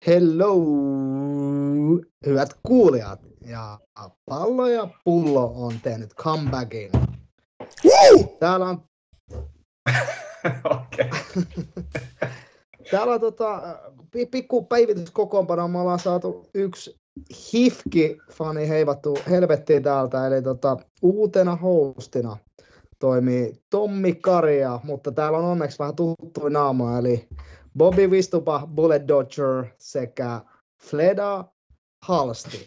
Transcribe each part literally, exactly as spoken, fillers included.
Hello, hyvät kuulijat. Ja pallo ja pullo on tehnyt comebackin. Woo! Täällä on... Okei. Täällä on tota, pikku päivityskokoonpano. Me ollaan saatu yksi Hifki-fani heivattu helvettiin täältä. Eli tota, uutena hostina toimii Tommi Karia, mutta täällä on onneksi vähän tuttuja naamoja. Eli Bobby Vistupa, Bullet Dodger sekä Fleda Halsti.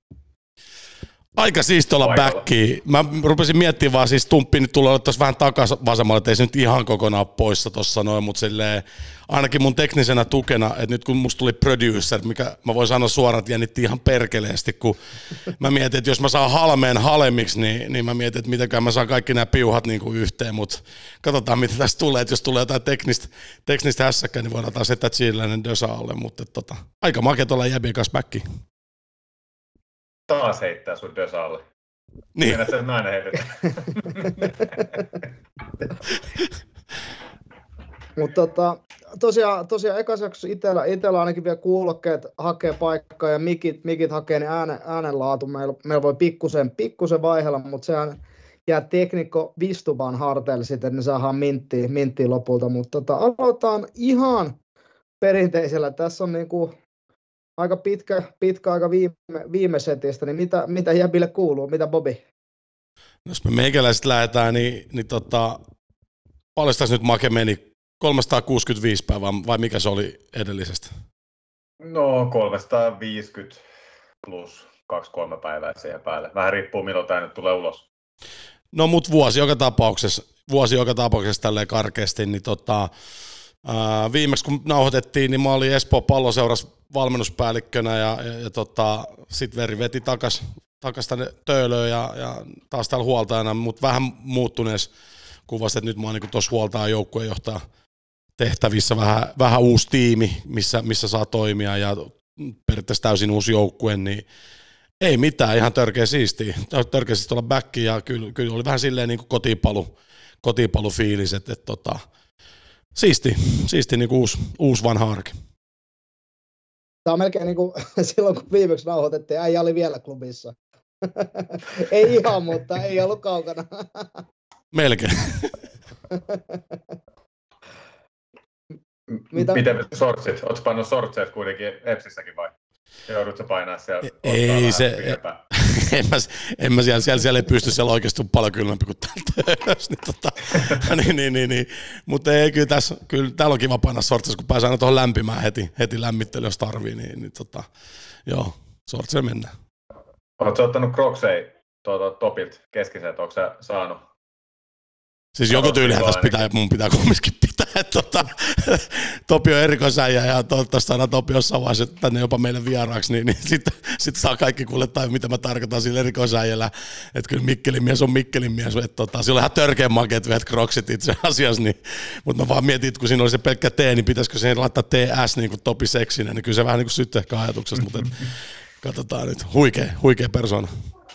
Aika siisti olla backi. Mä rupesin miettimään vaan, siis Tumppi nyt tulee ottais vähän takas vasemmalle, ettei se nyt ihan kokonaan poissa tossa noin, mutta silleen ainakin mun teknisenä tukena, että nyt kun musta tuli producer, mikä mä voin sanoa suoraan, että jännitti ihan perkeleesti, kun mä mietin, että jos mä saan halmeen halemiksi, niin, niin mä mietin, että mitenkään mä saan kaikki nämä piuhat niin kuin yhteen, mutta katsotaan mitä tästä tulee, että jos tulee jotain teknistä, teknistä hässäkkää, niin voidaan taas heittää Chileinen Dösa alle, mutta tota, aika makeat olla jäbien kanssa backi. Taas heittää sun Dösaalle. Niin. Mennä sen aina heitetään. Mutta tota, tosiaan, tosiaan ekas jaksossa itellä, itellä ainakin vielä kuulokkeet hakee paikkaa ja mikit, mikit hakee niin äänen, äänenlaatu. Meillä meil voi pikkusen, pikkusen vaihella, mutta sehän jää teknikko Vistuban harteille sitten, niin saadaan minttiä, minttiä lopulta. Mutta tota, aloitetaan ihan perinteisellä. Tässä on niinku aika pitkä, pitkä aika viime, viime setistä, niin mitä, mitä jäbille kuuluu, mitä Bobby? No jos me meikäläiset lähdetään, niin, niin tota, paljon tässä nyt make meni? kolmesataakuusikymmentäviisi päivää, vai mikä se oli edellisestä? No kolmesataaviisikymmentä plus kaksi kolme päivää siihen päälle. Vähän riippuu milloin tämä nyt tulee ulos. No mut vuosi joka tapauksessa, vuosi joka tapauksessa tälleen karkeasti, niin tota, ää, viimeksi kun nauhoitettiin, niin mä olin Espoon Palloseurassa valmennuspäällikkönä ja, ja, ja tota, sit Veri veti takas, takas tänne Töölöön ja, ja taas täällä huoltajana, mutta vähän muuttuneessa kuvassa, että nyt mä oon niin tuossa huoltaja joukkueenjohtaja tehtävissä vähän, vähän uusi tiimi, missä, missä saa toimia ja periaatteessa täysin uusi joukkue, niin ei mitään, ihan törkeä siistiä. Törkeä siistiä olla backi ja kyllä, kyllä oli vähän silleen niin kuin kotipalu, kotipalufiilis, että, että tota, siisti, siisti niin kuin uusi, uusi vanha arki. Tämä on melkein niin kuin silloin, kun viimeksi nauhoitettiin, äijä oli vielä klubissa. Ei ihan, mutta ei ollut kaukana. Melkein. Mitä? Miten sortsit? Oletko pannut sortseet kuitenkin Epsissäkin vai? Joudutko painaa siellä? Ei se, en mä, en mä siellä, siellä, siellä ei pysty, siellä oikeasti paljon kylmempi kuin täältä ylös, niin, tota, niin, niin, niin, niin. Mutta ei kyllä tässä, kyllä täällä on kiva painaa sortseet, kun pääsee aina tuohon lämpimään heti, heti lämmittely, jos tarvii, niin, niin tota, joo, sortseet mennään. Oletko ottanut Crocsei tuota, Topilta keskiseltä, onko sä saanut? Siis joku tyylihän tässä pitää, mun pitää kumminkin pitää, että tota, Topi on erikoisäijä ja toivottavasti saadaan Topi jossain vaiheessa tänne jopa meille vieraaksi, niin, niin sitten sit saa kaikki kuulettaa, mitä mä tarkoitan sillä erikoisäijällä, että kyllä Mikkelin mies on Mikkelin mies, että tota, sillä on ihan törkeän makeat yhdet Crocsit itse asiassa, niin, mutta mä vaan mietin, että kun siinä oli se pelkkä T, niin pitäisikö siihen laittaa T S niin kuin Topi seksinen, niin kyllä se vähän niin kuin syttää ehkä ajatuksesta, mutta et, katsotaan nyt, huikea, huikea persona.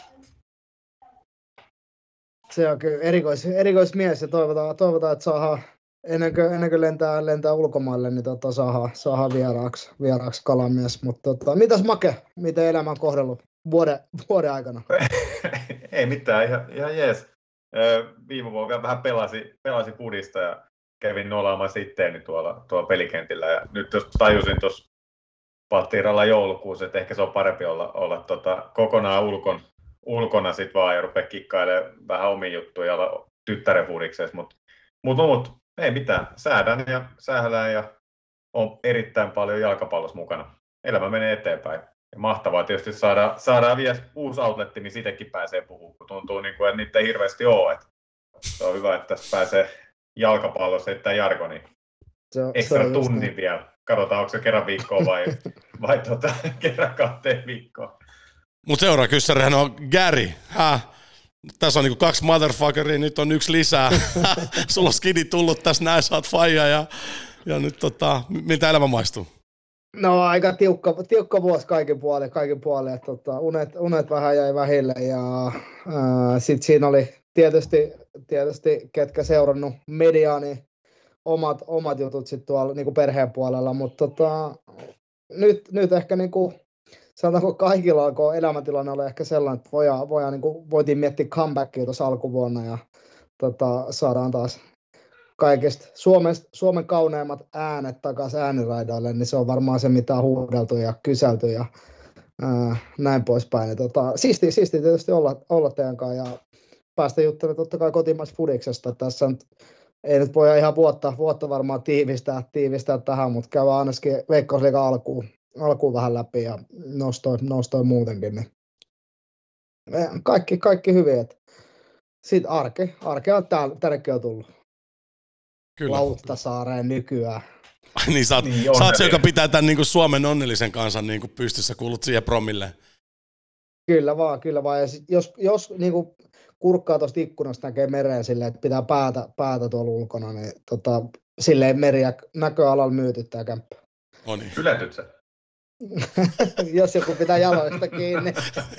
Se on kyllä erikois, erikoismies ja toivotaan, toivotaan että saadaan, ennen kuin, ennen kuin lentää, lentää ulkomaille, niin tota, saadaan, saadaan vieraaksi, vieraaksi kalamies. Mutta tota, mitäs Make, miten elämä on kohdellut vuoden, vuoden aikana? Ei mitään, ihan, ihan jees. Viime vuonna vielä vähän pelasi, pelasi pudista ja kävin nolaamaan sitteeni tuolla, tuolla pelikentillä. Ja nyt jos tajusin tuossa Pattiiralla joulukuussa, että ehkä se on parempi olla, olla tota, kokonaan ulkon. ulkona sit vaan ja rupea kikkailemaan vähän omiin juttuja ja olla tyttären fudiksessa, mutta mut, mut, ei mitään. Säädän ja sählään ja on erittäin paljon jalkapallossa mukana. Elämä menee eteenpäin. Ja mahtavaa tietysti saada, saadaan vielä uusi outletti, niin sitäkin pääsee puhumaan, kun tuntuu, niin kuin, että niitä ei hirveästi ole. Että se on hyvä, että tässä pääsee jalkapallossa heittämään jargoni. Ekstra tunnin vielä. Katsotaan, onko se kerran viikkoa vai, vai tota, kerran kahteen viikkoon. Mut seuraava kyssärihän on Gary. Häh? Tässä on niinku kaksi motherfuckeria, nyt on yksi lisää. Sulla on skidi tullut tässä näin, sä oot faija ja, ja nyt tota, miltä elämä maistuu? No aika tiukka, tiukka vuosi kaikin puolin, kaikin puolin. Tota, unet, unet vähän jäi vähille ja sitten siinä oli tietysti, tietysti ketkä seurannut mediaa, niin omat, omat jutut sitten tuolla niin kuin perheen puolella, mutta tota, nyt, nyt ehkä niin kuin, sanotaanko kaikilla alkoi elämäntilanne oli ehkä sellainen, että voidaan, voidaan, niin kuin, voitiin miettiä comebackia tuossa alkuvuonna ja tota, saadaan taas kaikista Suomen, Suomen kauneimmat äänet takaisin ääniraidoille, niin se on varmaan se, mitä on huudeltu ja kyselty ja ää, näin poispäin. Niin, tota, siistiä, siistiä tietysti olla, olla teidän kanssa ja päästä juttelemaan totta kai kotimaisesta fudiksesta. Tässä nyt, ei nyt voi ihan vuotta, vuotta varmaan tiivistää, tiivistää tähän, mutta käydään ainakin Veikkausliigan alkuun, alkuun vähän läpi ja nostoi, nostoi muutenkin. Niin. Kaikki, kaikki hyvin. Sitten arke, arke on täällä, tännekin on tullut. Kyllä. Lauttasaareen nykyään. niin sä oot, niin, sä oot se, joka pitää tämän niin kuin Suomen onnellisen kansan niin kuin pystyssä, kuulut siihen promille. Kyllä vaan, kyllä vaan. Ja sit jos jos niin kuin kurkkaa tuosta ikkunasta näkee mereen silleen, että pitää päätä, päätä tuolla ulkona, niin tota, silleen meriä näköalalla myytyttää kämppä. No niin. Ylätyt sä? Jos joku pitää jaloista kiinni.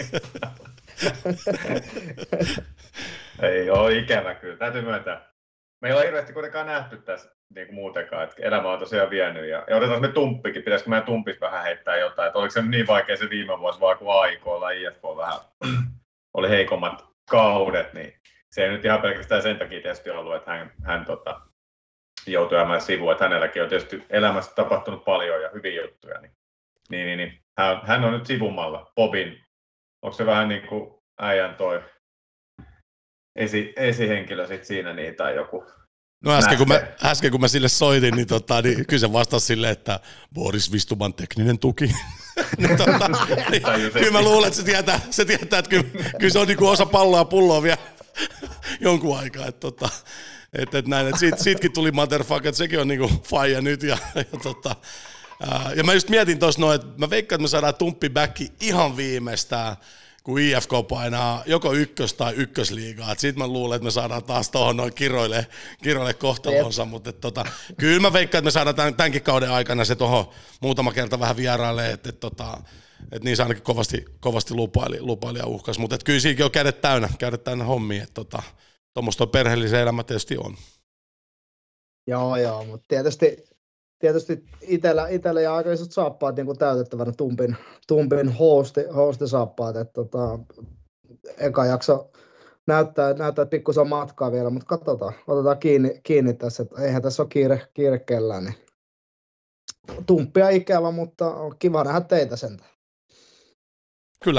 Ei ole ikävä kyllä, täytyy myöntää. Meillä on hirveästi kuitenkaan nähty tässä niin kuin muutenkaan, että elämä on tosiaan vienyt. Ja, ja otetaan me tumppikin, pitäisikö meidän tumpis vähän heittää jotain, että oliko se niin vaikea se viime vuosi, vaan kun A I K:lla I F K vähän oli heikommat kaudet, niin se ei nyt ihan pelkästään sen takia tietysti ollut, että hän, hän tota, joutui jäämään sivuun, että hänelläkin on tietysti elämässä tapahtunut paljon ja hyviä juttuja, niin, niin, niin, niin. Hän, hän on nyt sivummalla. Bobin, onko se vähän niin kuin äijän toi esi, esihenkilö sit siinä niin, tai joku? No äsken kun, mä, äsken kun mä sille soitin, niin, tota, niin kyllä se vastasi silleen, että Boris Vistuman tekninen tuki. niin, tota, niin, kyllä mä luulen, että se tietää, se tietää että kyllä, kyllä se on niin kuin osa palloa ja pulloa vielä jonkun aikaa. Että, tota, että, että näin, että siitä, siitäkin tuli motherfucker, että sekin on niin kuin faija nyt. Ja, ja, tota, ää, ja mä just mietin tuossa noin, että mä veikkaan, että me saadaan tumppi backi ihan viimeistään, kun I F K painaa joko ykkös- tai ykkösliigaa. Sitten mä luulen, että me saadaan taas tuohon noin kiroille, kiroille kohtalonsa, mutta tota, kyllä mä veikkaan, että me saadaan tämän, tämänkin kauden aikana se tuohon muutama kerta vähän vieraille, että et, tota, et niin se ainakin kovasti, kovasti lupaili, lupaili ja uhkas, mutta kyllä siinäkin on kädet täynnä, kädet täynnä hommia, että tota, tuommoista perheellisen elämä tietysti on. Joo, joo, mutta tietysti, tietysti itellä, itellä ja aika isot saappaat niin täytettävänä tumpin, tumpin hosti, hostisaappaat, että tota, eka jakso näyttää, näyttää että pikkusen matkaa vielä, mutta katsotaan, otetaan kiinni, kiinni tässä, että eihän tässä ole kiire, kiire kellään, niin tumppia ikävä, mutta on kiva nähdä teitä sentään. Kyllä.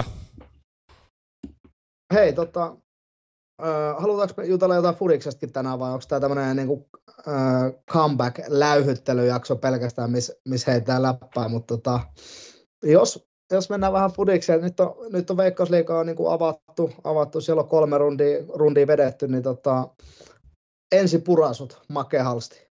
Hei, tota, äh, halutaanko me jutella jotain Fudiksestakin tänään vai onko tämä tämmöinen niinku, äh, comeback-läyhyttelyjakso pelkästään, missä mis heitään läppää, mutta tota, jos, jos mennään vähän Fudikseen, nyt on, nyt on Veikkausliiga on niinku avattu, avattu, siellä on kolme rundia, rundia vedetty, niin tota, ensi purasut, Make Halsti.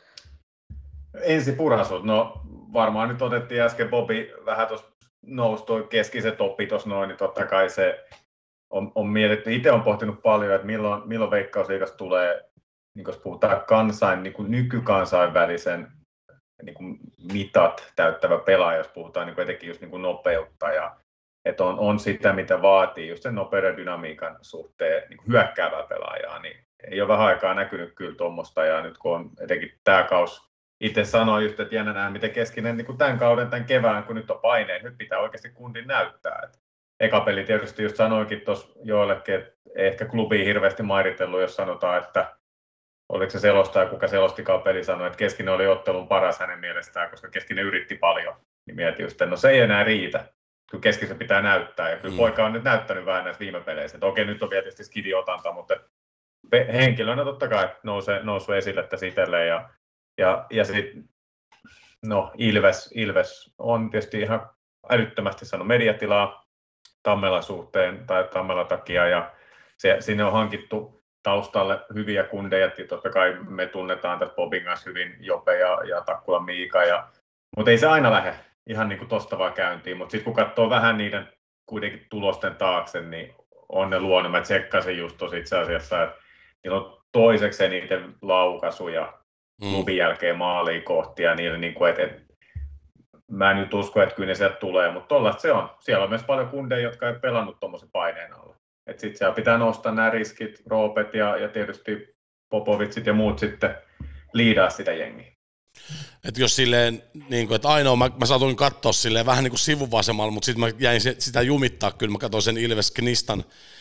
Ensi purasut, no varmaan nyt otettiin äsken Bobi vähän tuossa nousi tuo keskiset oppi tuossa noin, niin totta kai se on, on mietitty. Itse olen pohtinut paljon, että milloin, milloin Veikkausliigasta tulee, niin jos puhutaan kansain, niin kuin nykykansainvälisen niin kuin mitat täyttävä pelaaja, jos puhutaan niin kuin etenkin just niin kuin nopeutta ja että on, on sitä, mitä vaatii just sen nopeuden dynamiikan suhteen niin kuin hyökkäävää pelaajaa, niin ei ole vähän aikaa näkynyt kyllä tuommoista ja nyt kun on etenkin tämä kausi, itse sanoin just, että jännä nähdä, miten keskinen niin kuin tämän kauden, tämän kevään, kun nyt on paineet, nyt pitää oikeasti kundin näyttää. Et eka peli tietysti just sanoinkin tuossa joillekin, että ei ehkä klubiin hirveästi mairitellut, jos sanotaan, että oliko se selostaja, kuka selostikaan peli sanoi, että Keskinen oli ottelun paras hänen mielestään, koska Keskinen yritti paljon. Niin mietin just, että no se ei enää riitä, kun Keskisen pitää näyttää. Ja kyllä mm. poika on nyt näyttänyt vähän näissä viime peleissä. Että okei, nyt on vielä tietysti Skidi-otanta, mutta henkilönä totta kai nousee, nousee esille tässä itselleen. Ja, ja, ja sitten no, Ilves, Ilves on tietysti ihan älyttömästi saanut mediatilaa Tammelan suhteen tai Tammelan takia. Ja se, sinne on hankittu taustalle hyviä kundeja, ja totta kai me tunnetaan tässä Bobin kanssa hyvin Jope ja, ja Takkula Miika, ja, mutta ei se aina lähde ihan niin kuin tosta vaan käyntiin, mutta sitten kun katsoo vähän niiden kuitenkin tulosten taakse, niin on ne luonut, mä tsekkasin just tosi itse asiassa, että niillä on toiseksi eniten laukaisuja mm. klubin jälkeen maaliin kohti, ja niillä niin kuin, että, että mä en nyt usko, että kyllä ne sieltä tulee, mutta tollaista se on. Siellä on myös paljon kundeja, jotka ei pelannut tuommoisen paineen alla. Että sitten siellä pitää nostaa nämä riskit, Roopet ja, ja tietysti Popovitsit ja muut sitten liidaa sitä jengiä. Että jos silleen, niin kuin, että ainoa, mä, mä saatoin katsoa silleen vähän niin kuin sivuvasemmalla, mutta sitten mä jäin se, sitä jumittaa, kyllä mä katsoin sen Ilves Knistan,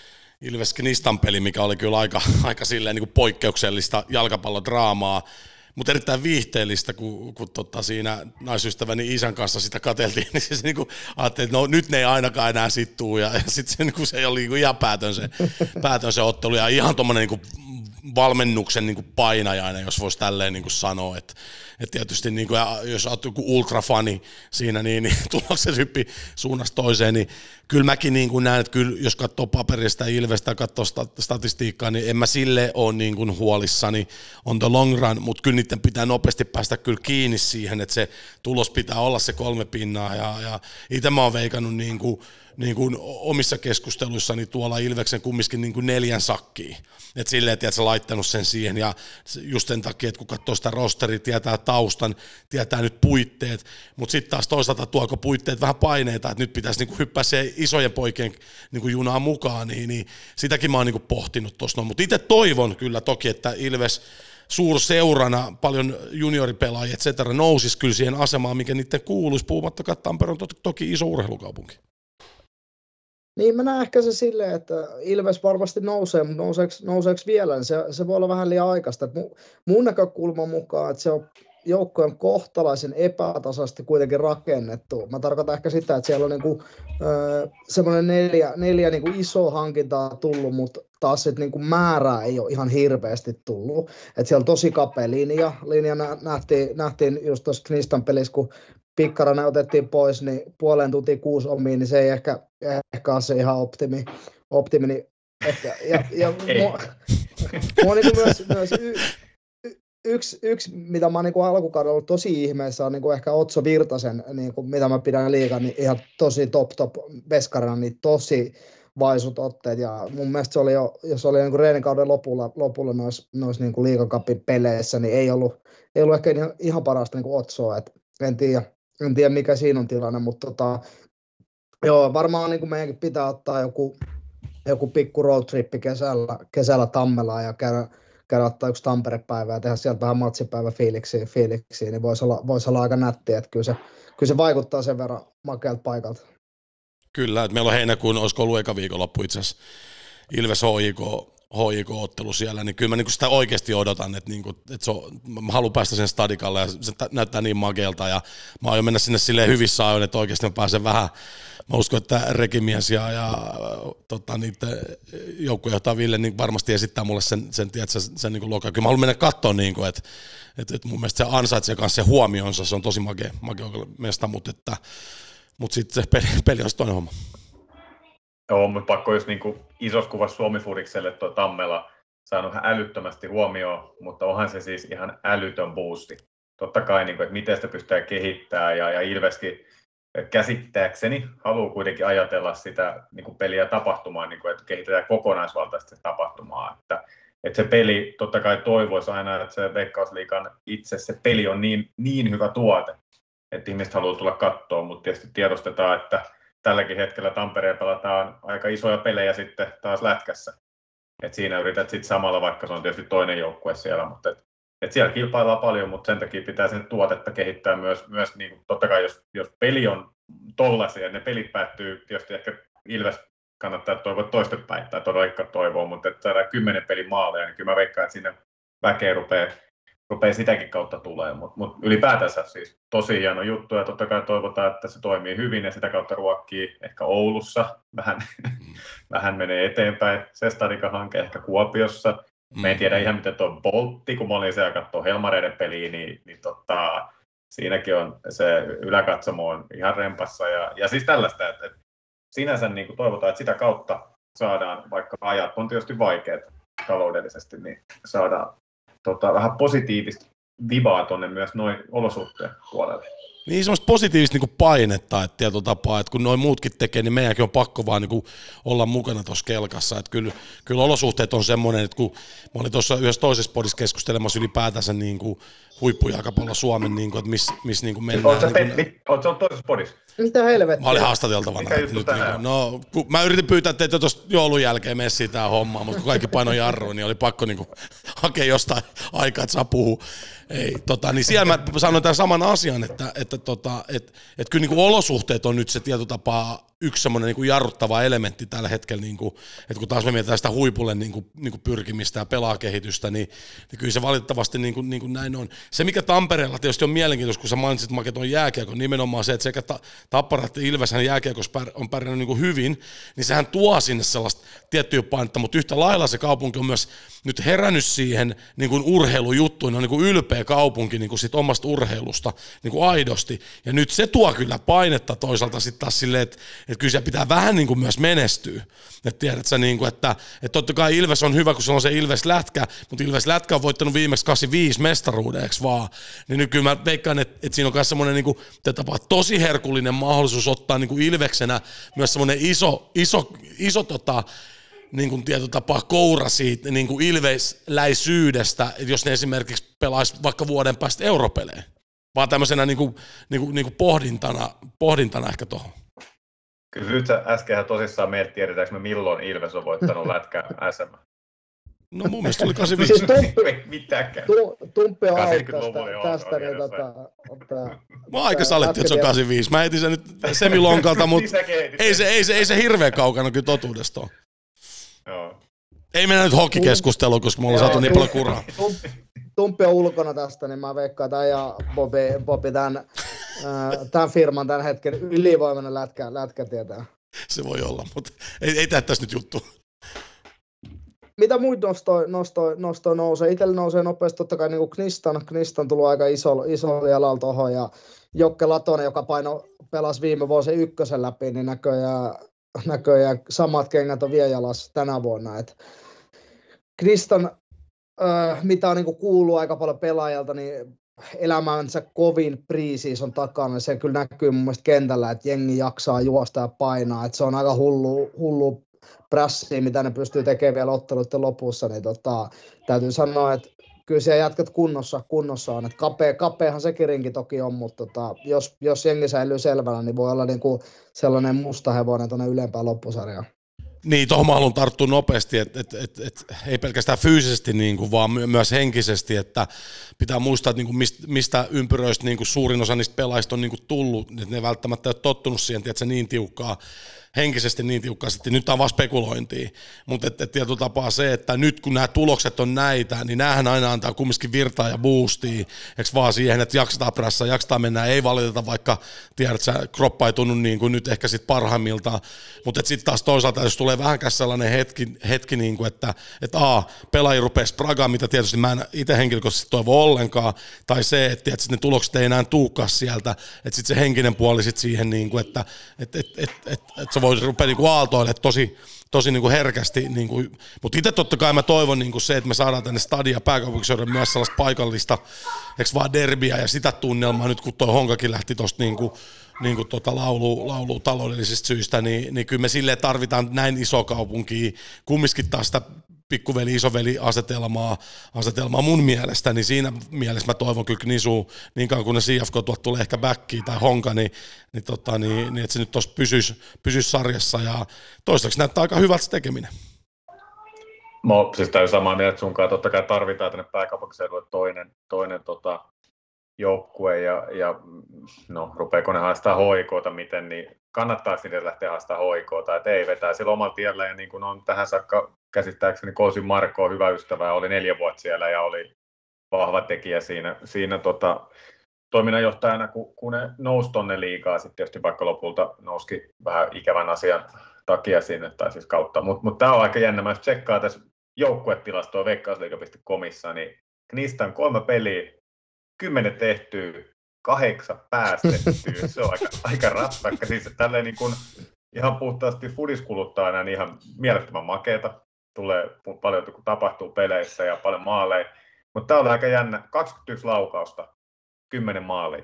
Ilves Knistan peli, mikä oli kyllä aika, aika silleen niin kuin poikkeuksellista jalkapallodraamaa, mutta erittäin viihteellistä, kun, kun tota siinä naisystäväni isän kanssa sitä katseltiin, niin se niin kuin ajattelin, että no nyt ne ei ainakaan enää sittuu, ja, ja sitten se, niin se oli niin kuin ihan päätön se, päätön se ottelu, ja ihan tuommoinen niin valmennuksen niin kuin painajainen, jos voisi tälleen niin kuin sanoa, että et tietysti niin kuin, jos olet joku ultrafani siinä, niin, niin tulokset hyppi suunnasta toiseen, niin kyllä mäkin niin kuin näen, että kyllä, jos katsoo paperista Ilvestä ja katsoo statistiikkaa, niin en mä sille ole niin kuin huolissani on the long run, mutta kyllä niiden pitää nopeasti päästä kyllä kiinni siihen, että se tulos pitää olla se kolme pinnaa, ja, ja itse mä oon veikannut niin kuin, niin kuin omissa keskusteluissani tuolla Ilveksen kumminkin niin kuin neljän sakkiin. Että silleen, että sä laittanut sen siihen, ja just sen takia, että kun katsoo sitä rosteria, tietää taustan, tietää nyt puitteet, mutta sitten taas toisaalta tuoko puitteet vähän paineita, että nyt pitäisi niin kuin hyppää se isojen poikien niin kuin junaan mukaan, niin, niin sitäkin mä oon niin kuin pohtinut tuossa. No, mutta itse toivon kyllä toki, että Ilves suurseurana, paljon junioripelaajia, et cetera, nousisi kyllä siihen asemaan, mikä niiden kuuluisi, puhumattakaan Tampere on to- toki iso urheilukaupunki. Niin, mä näen ehkä se silleen, että Ilves varmasti nousee, mutta nouseeko, nouseeko vielä, niin se, se voi olla vähän liian aikaista. Mun, mun näkökulman mukaan, että se on joukkojen kohtalaisen epätasaisesti kuitenkin rakennettu. Mä tarkoitan ehkä sitä, että siellä on niinku, öö, semmoinen neljä, neljä niinku isoa hankintaa tullut, mutta taas sit niinku määrää ei ole ihan hirveästi tullut. Et siellä on tosi kapea linja. Linja nä- nähtiin, nähtiin just tuossa Knistan pelissä, kun Pikkarainen otettiin pois, niin puoleen tuntiin kuusi omiin, niin se ei ehkä, ehkä ole se ihan optimi. optimi niin ehkä, ja, ja mua, mua niin myös, myös y, y, yksi, yksi, mitä mä oon niin alkukaudella ollut tosi ihmeessä, on niin ehkä Otso Virtasen, niin kuin, mitä mä pidän liigan, niin ihan tosi top top veskarina, niin tosi vaisut otteet, ja mun mielestä se oli jo, jos oli niin reenikauden lopulla, lopulla noissa nois, niin liigakapin peleissä, niin ei ollut, ei ollut ehkä ihan, ihan parasta niin Otsoa, että en tiedä. En tiedä, mikä siinä on tilanne, mutta tota, joo, varmaan niin kuin meidänkin pitää ottaa joku, joku pikku roadtrippi kesällä, kesällä Tammelaan ja käydä, käydä ottaa yksi Tampere-päivä ja tehdä sieltä vähän matsipäivä fiiliksiä, fiiliksiä niin voisi olla, voisi olla aika nättiä, että kyllä se, kyllä se vaikuttaa sen verran makealta paikalta. Kyllä, että meillä on heinäkuun, olisiko ollut eka viikonloppu itse asiassa Ilves H J K, H J K-ottelu siellä, niin kyllä mä niin sitä oikeasti odotan, että, niin kuin, että se on, mä haluan päästä sen stadikalle ja se näyttää niin makealta ja mä aion mennä sinne silleen hyvissä ajoin, että oikeasti mä pääsen vähän, mä uskon, että Rekimies ja, ja tota, niitä joukkuejohtaja Ville niin varmasti esittää mulle sen, sen, tiedätkö, sen, sen niin lokaan. Kyllä mä haluan mennä katsomaan, niin kuin, että, että, että mun mielestä se ansaitsee kanssa se huomionsa, se on tosi makea, makea mesta, mutta, että, mutta sitten se peli, peli on toinen homma. Joo, mutta pakko just niin kuin isossa kuvassa Suomi-Fudikselle tuo Tammela saanut ihan älyttömästi huomioon, mutta onhan se siis ihan älytön boosti. Totta kai, niin kuin, että miten sitä pystyy kehittämään ja, ja Ilveskin käsittääkseni haluaa kuitenkin ajatella sitä niin kuin peliä tapahtumaan, niin kuin, että kehitetään kokonaisvaltaisesti tapahtumaa. Että, että se peli, totta kai toivoisi aina, että se Veikkausliigan itse se peli on niin, niin hyvä tuote, että ihmiset haluaa tulla katsoa, mutta tietysti tiedostetaan, että tälläkin hetkellä Tampereen pelataan aika isoja pelejä sitten taas lätkässä. Et siinä yrität sitten samalla, vaikka se on tietysti toinen joukkue siellä, mutta et, et siellä kilpaillaan paljon, mutta sen takia pitää sen tuotetta kehittää myös, myös niin kuin, totta kai jos, jos peli on tollaisia, ne pelit päättyy, tietysti ehkä Ilves kannattaa toivoa toistepäin, tai todella toivoa, mutta että saadaan kymmenen pelin maaleja, niin kyllä mä veikkaan, että sinne väkeä rupeaa, rupeaa sitäkin kautta tulee, mutta mut ylipäätänsä siis tosi hieno juttu, ja totta kai toivotaan, että se toimii hyvin, ja sitä kautta ruokkii ehkä Oulussa, vähän, vähän menee eteenpäin, se Stadika-hanke ehkä Kuopiossa, mä en tiedä ihan miten tuo Boltti, kun mä olin siellä katsoa Helmareiden peliä, niin, niin tota, siinäkin on se yläkatsomo on ihan rempassa, ja, ja siis tällaista, että, että sinänsä niin kuin toivotaan, että sitä kautta saadaan, vaikka ajat on tietysti vaikeat taloudellisesti, niin saadaan tota, vähän positiivista vibaa tuonne myös noin olosuhteen puolelle. Niin semmoista positiivista niin painetta, että tietyllä tapaa, että kun noin muutkin tekee, niin meidänkin on pakko vaan niin olla mukana tuossa kelkassa. Että kyllä, kyllä olosuhteet on semmoinen, että kun mä olin tuossa yhdessä toisessa podissa keskustelemassa ylipäätänsä niin kuin huippujalkapallo Suomen, niin kuin, että missä miss, niin mennään. Oletko niin kuin... Oletko toisessa podissa? Mitä helvettiä? Mä olin haastateltavana. Nyt, niin kuin, no, mä yritin pyytää teitä tuosta joulun jälkeen messiä tää hommaa, mutta kun kaikki paino jarruun, niin oli pakko niin kuin, hakee jostain aikaa, että saa puhua. Ei, tota, niin siellä mä sanoin tämän saman asian, että, että, tota, että, että kyllä niin kuin olosuhteet on nyt se tietotapaa yksi semmoinen niin kuin jarruttava elementti tällä hetkellä, niin kuin, että kun taas me mietitään sitä huipulle niin kuin, niin kuin pyrkimistä ja pelaakehitystä, niin, niin kyllä se valitettavasti niin kuin, niin kuin näin on. Se, mikä Tampereella tietysti on mielenkiintoista, kun sä mainitsit Maketon jääkiekon, nimenomaan se, että sekä Tappara että Ilveshän jääkiekossa on pärjännyt niin kuin hyvin, niin sehän tuo sinne sellaista tiettyä painetta, mutta yhtä lailla se kaupunki on myös nyt herännyt siihen niin kuin urheilujuttuun, on niin kuin ylpeä kaupunki niin kuin sit omasta urheilusta niin kuin aidosti, ja nyt se tuo kyllä painetta toisaalta sitten taas silleen, että, että kyllä siellä pitää vähän niin kuin myös menestyä, että tiedät sä, niin kuin, että, että totta kai Ilves on hyvä, kun se on se Ilves-lätkä, mutta Ilves-lätkä on voittanut viimeksi kahdeksankymmentäviisi mestaruudeksi vaan, niin nyt kyllä mä veikkaan, että, että siinä on myös semmoinen niin kuin, tosi herkullinen mahdollisuus ottaa niin kuin Ilveksenä myös semmoinen iso, iso, iso tota, niin kuin tietotapaa koura siitä niin kuin ilveisläisyydestä, että jos ne esimerkiksi pelaisi vaikka vuoden päästä europelejä, vaan tämmöisenä niin kuin, niin kuin, niin kuin pohdintana, pohdintana ehkä tuohon. Kyllä nyt sä äskenhän tosissaan meiltä tiedetäänkö me milloin Ilves on voittanut lätkää S M. No mun mielestä oli kahdeksankymmentäviisi. Ei mitäänkään. Tumppi on aika tästä. tästä niin, tota, mä aika saletti, että se on kahdeksankymmentäviisi. Mä heitin sen nyt semilonkalta, mutta ei se, ei, se, ei se hirveän kaukana kyllä totuudesta ole. Joo. Ei mennä nyt hokikeskustelua, koska me ollaan saatu niin paljon kuraa. Tumppi on ulkona tästä, niin mä veikkaan tämän ja Bobi, Bobi tämän, tämän firman tämän hetken ylivoimainen lätkä, lätkä tietää. Se voi olla, mutta ei, ei tehdä tässä nyt juttu. Mitä muita nostoi, nostoi, nostoi nousee? Itselle nousee nopeasti totta kai niin kuin Knistan. Knistan tullut aika iso, iso jalalla tuohon ja Jokke Latonen, joka paino pelasi viime vuosien ykkösen läpi, niin näköjään, näköjään samat kengät on vielä jalassa tänä vuonna. Et Knistan, äh, mitä on niin kuin kuullut aika paljon pelaajalta, niin elämänsä kovin pre-season takana, se kyllä näkyy mun mielestä kentällä, että jengi jaksaa juosta ja painaa, että se on aika hullu, hullu prässiä, mitä ne pystyy tekemään vielä otteluiden lopussa, niin tota, täytyy sanoa, että kyllä siellä jatkat kunnossa, kunnossa on, että kapea, kapeahan sekin rinki toki on, mutta tota, jos, jos jengi säilyy selvänä, niin voi olla niinku sellainen musta hevonen tuonne ylempään loppusarjaan. Niin, tuohon mä haluan tarttua nopeasti, että et, et, et, ei pelkästään fyysisesti, niin kuin, vaan myös henkisesti, että pitää muistaa, että niin kuin mistä, mistä ympyröistä niin kuin suurin osa niistä pelaajista on niin kuin tullut, että ne välttämättä ei ole tottunut siihen, tiedätkö, niin tiukkaa, henkisesti niin tiukkaasti, nyt on vaan spekulointia, mutta et, et tietyllä tapaa se, että nyt kun nämä tulokset on näitä, niin näähän aina antaa kumminkin virtaa ja boostia, eikö vaan siihen, että jaksetaan prässä, jaksetaan mennä, ei valiteta, vaikka tiedät, että kroppa ei tunnu niin kuin nyt ehkä sit parhaimmiltaan, mutta sitten taas toisaalta, jos tulee vähänkään sellainen hetki, hetki niin kuin, että et a, pelaaja rupeaa spragaan, mitä tietysti mä en itse henkilökohtaisesti toivo ollenkaan, tai se, että tiedät, ne tulokset ei enää tuukaan sieltä, että sitten se henkinen puoli sit siihen, niin kuin, että et, et, et, et, et se voi rupea niin aaltoille tosi, tosi niin kuin herkästi, niin kuin, mutta itse totta kai mä toivon niin kuin se, että me saadaan tänne Stadia pääkaupunkiseudulle myös sellaista paikallista, eikö vaan derbiä ja sitä tunnelmaa, nyt kun toi Honkakin lähti tuosta niin kuin, niin kuin tuota laulu, laulu taloudellisista syistä, niin, niin kyllä me silleen tarvitaan näin iso kaupunkia, kumminkin taas sitä pikkuveli-isoveli-asetelmaa asetelmaa mun mielestä, niin siinä mielessä mä toivon kyllä Knisu, niin kauan kun ne C F K tuot tulee ehkä backiin tai Honka, niin, niin, tota, niin, niin että se nyt tuossa pysyisi, pysyisi sarjassa, ja toistaiseksi näyttää aika hyvältä se tekeminen. No siis täysin samaa mieltä sunkaan, totta kai tarvitaan tänne pääkaupunkiseudulle toinen, toinen tota, joukkue, ja, ja no rupeeko ne haastaa hoikoota miten, niin kannattaa sinne lähteä haastaa hoikoota, että ei vetää sillä omalla tiellä, ja niin kuin on tähän saakka käsittääkseni Kosin Marko on hyvä ystävä, oli neljä vuotta siellä ja oli vahva tekijä siinä, siinä tota, toiminnanjohtajana, kun, kun ne nousi tonne liigaa, sitten tietysti vaikka lopulta nousikin vähän ikävän asian takia sinne, tai siis kautta, mutta mut tämä on aika jännä, mä jos tsekkaan tässä joukkuetilastoa veikkausliiga piste comissa, niin Knistan kolme peliä, kymmenen tehtyä, kahdeksan päästettyä, se on aika, aika ratsakka, siis tälleen niin kuin ihan puhtaasti fudiskuluttajana niin ihan mielettömän makeeta. Tulee paljon, kun tapahtuu peleissä ja paljon maaleja. Mutta tämä on aika jännä. kaksikymmentäyksi laukausta, kymmenen maalia.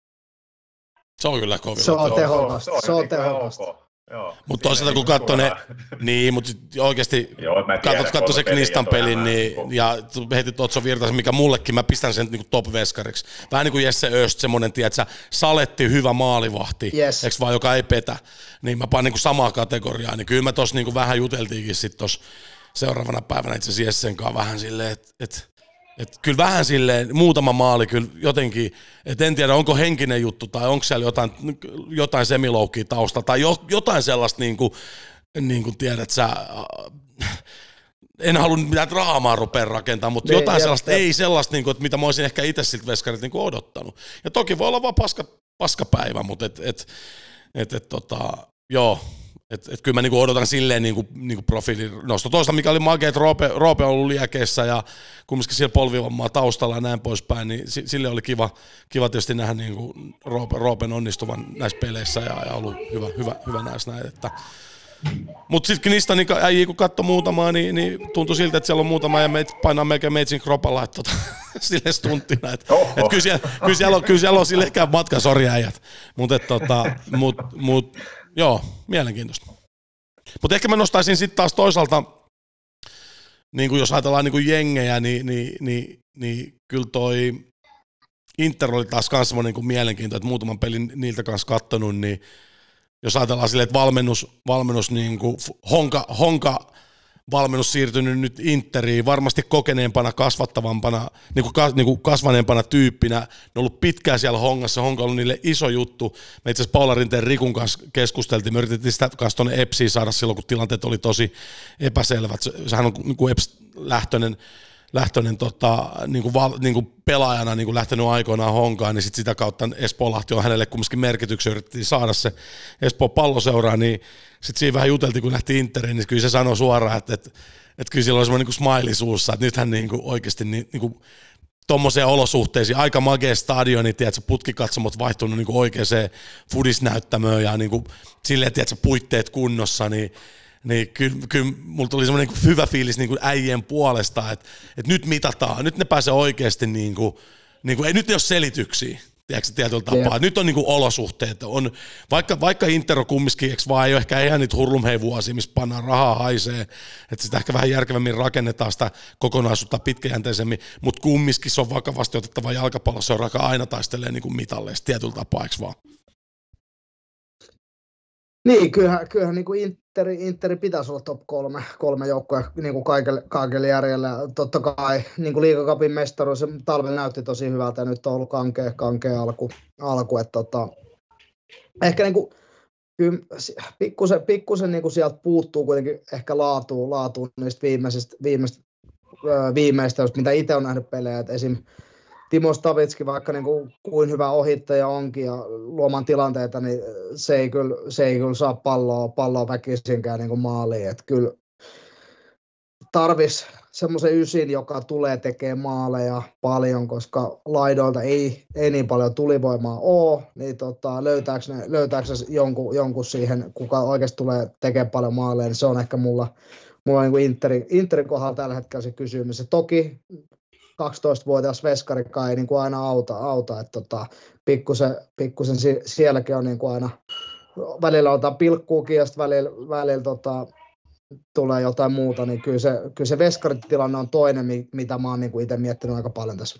Se on kyllä kovin. Se on tehokasta. Se on tehokasta. Mutta toisaalta kun katsoo ne, niin, mutta oikeasti katsot, katsot se Knistan pelin niin, ja heti Otso Virtasen, mikä mullekin, mä pistän sen niin top-veskariksi. Vähän niin kuin Jesse Öst, semmoinen, tiedätkö, saletti hyvä maalivahti, yes. Eikö vaan, joka ei petä, niin mä panen niin samaa kategoriaa, niin kyllä mä tuossa niin vähän juteltiinkin sitten tuossa seuraavana päivänä itse asiassa Jessen kanssa vähän silleen, että et, Et kyllä vähän silleen, muutama maali kyllä jotenkin, että en tiedä onko henkinen juttu tai onko siellä jotain, jotain semiloukkia taustalla tai jo, jotain sellaista niin kuin, niin kuin tiedät sä, en halua mitään draamaa rupea rakentamaan, mutta niin, jotain jep, sellaista, jep. ei sellaista, niin kuin, että mitä mä olisin ehkä itse siltä veskarit niin kuin odottanut. Ja toki voi olla vaan paska, paskapäivä, mutta et, et, et, et, tota, joo. Että et kyllä mä niinku odotan silleen niinku, niinku profiilin nosto. Toista mikä oli makea, että Roope, Roope on ollut liekeissä ja kumminkin siellä polvivammaa taustalla ja näin poispäin, niin sille oli kiva, kiva tietysti nähdä niinku Roope, Roopen onnistuvan näissä peleissä ja, ja ollut hyvä, hyvä, hyvä näissä näin. Että. Mutta sitten niistä niin äijä, kun katsoi muutamaa, niin, niin tuntui siltä, että siellä on muutama ja meitä painaa melkein meitsin kropalla, että tota, silleen stuntina. Että et kyllä, siellä, kyllä, siellä on, kyllä siellä on sille ehkä matka, sori äijät. Mutta tota, mut, mut, joo, mielenkiintoista. Mutta ehkä mä nostaisin sitten taas toisaalta, niin kuin jos ajatellaan niin kuin jengejä, niin, niin, niin, niin kyllä toi Inter oli taas myös semmoinen niin mielenkiinto, että muutaman pelin niiltä kanssa kattonut, niin jos ajatellaan silleen, että valmennus, valmennus niin kuin honka, honka valmennus siirtynyt nyt Interiin, varmasti kokeneempana, kasvattavampana, niin kuin, niin kuin kasvaneempana tyyppinä. Ne on ollut pitkään siellä hongassa, honka on ollut niille iso juttu. Me itse asiassa Paula Rinteen Rikun kanssa keskusteltiin, me yritettiin sitä kanssa tuonne Epsiin saada silloin, kun tilanteet oli tosi epäselvät. Sehän on niin kuin Eps-lähtöinen lähtöinen tota, niin kuin val, niin kuin pelaajana niin kuin lähtenyt aikoinaan honkaan, niin sit sitä kautta Espoolahti on hänelle kumminkin merkityksen, yritettiin saada se Espoon palloseuraa, niin sitten siinä vähän juteltiin, kun lähti Interiin, niin kyllä se sanoi suoraan, että, että, että kyllä sillä on semmoinen niin kuin smiley suussa, että nythän niin kuin oikeasti niin, niin kuin tuommoiseen olosuhteisiin, aika magea stadioni, tiedätkö, putkikatsomot vaihtunut niin kuin oikeaan fudisnäyttämöön ja niin kuin silleen, tiedätkö, puitteet kunnossa, niin niin kyllä, kyllä mulla tuli semmoinen niin hyvä fiilis niin kuin äijien puolesta, että, että nyt mitataan, nyt ne pääsee oikeasti, niin kuin, niin kuin, ei nyt ne ole selityksiä, tiedätkö, tietyllä tapaa, yeah. Nyt on niin kuin olosuhteet, on, vaikka, vaikka Inter on kumminkin, eikö vaan ei ole ehkä ihan niitä hurlumhei-vuosia, missä pannaan rahaa haisee, että sitä ehkä vähän järkevämmin rakennetaan sitä kokonaisuutta pitkäjänteisemmin, mutta kumminkin se on vakavasti otettava jalkapalloseura, joka aina taistelee niin kuin mitalleista tietyllä tapaa, eikö vaan? Niin, kyllähän, kyllähän niin kuin Interi, Interi pitäisi olla top kolme, kolme joukkoa niin kuin kaikille, kaikille järjellä. Totta kai niin kuin liigacupin mestaruus se talven näytti tosi hyvältä ja nyt on ollut kankea, kankea alku. alku että, tota, ehkä niin kuin, kyllä, pikkusen, pikkusen niin kuin sieltä puuttuu kuitenkin ehkä laatuun, laatuun niistä viimeisistä, viimeisistä, viimeistä, mitä itse on nähnyt pelejä. Että esim. Timo Stavitski, vaikka niin kuin, kuin hyvä ohittaja onkin ja luomaan tilanteita, niin se ei kyllä, se ei kyllä saa palloa, palloa väkisinkään niin kuin maaliin. Että kyllä tarvisi semmoisen ysin, joka tulee tekemään maaleja paljon, koska laidoilta ei, ei niin paljon tulivoimaa ole, niin tota, löytääkö ne, löytääkö ne jonkun, jonkun siihen, kuka oikeasti tulee tekemään paljon maaleja, niin se on ehkä mulla, mulla niin kuin Interin, Interin kohdalla tällä hetkellä se kysymys. Ja toki kaksitoistavuotias veskarikaan ei niin kuin aina auta, auta että tota, pikkusen, pikkusen sielläkin on niin kuin aina, välillä otetaan pilkkuukin ja sitten välillä, välillä tota, tulee jotain muuta, niin kyllä se, kyllä se veskaritilanne on toinen, mitä mä oon niin kuin itse miettinyt aika paljon tässä.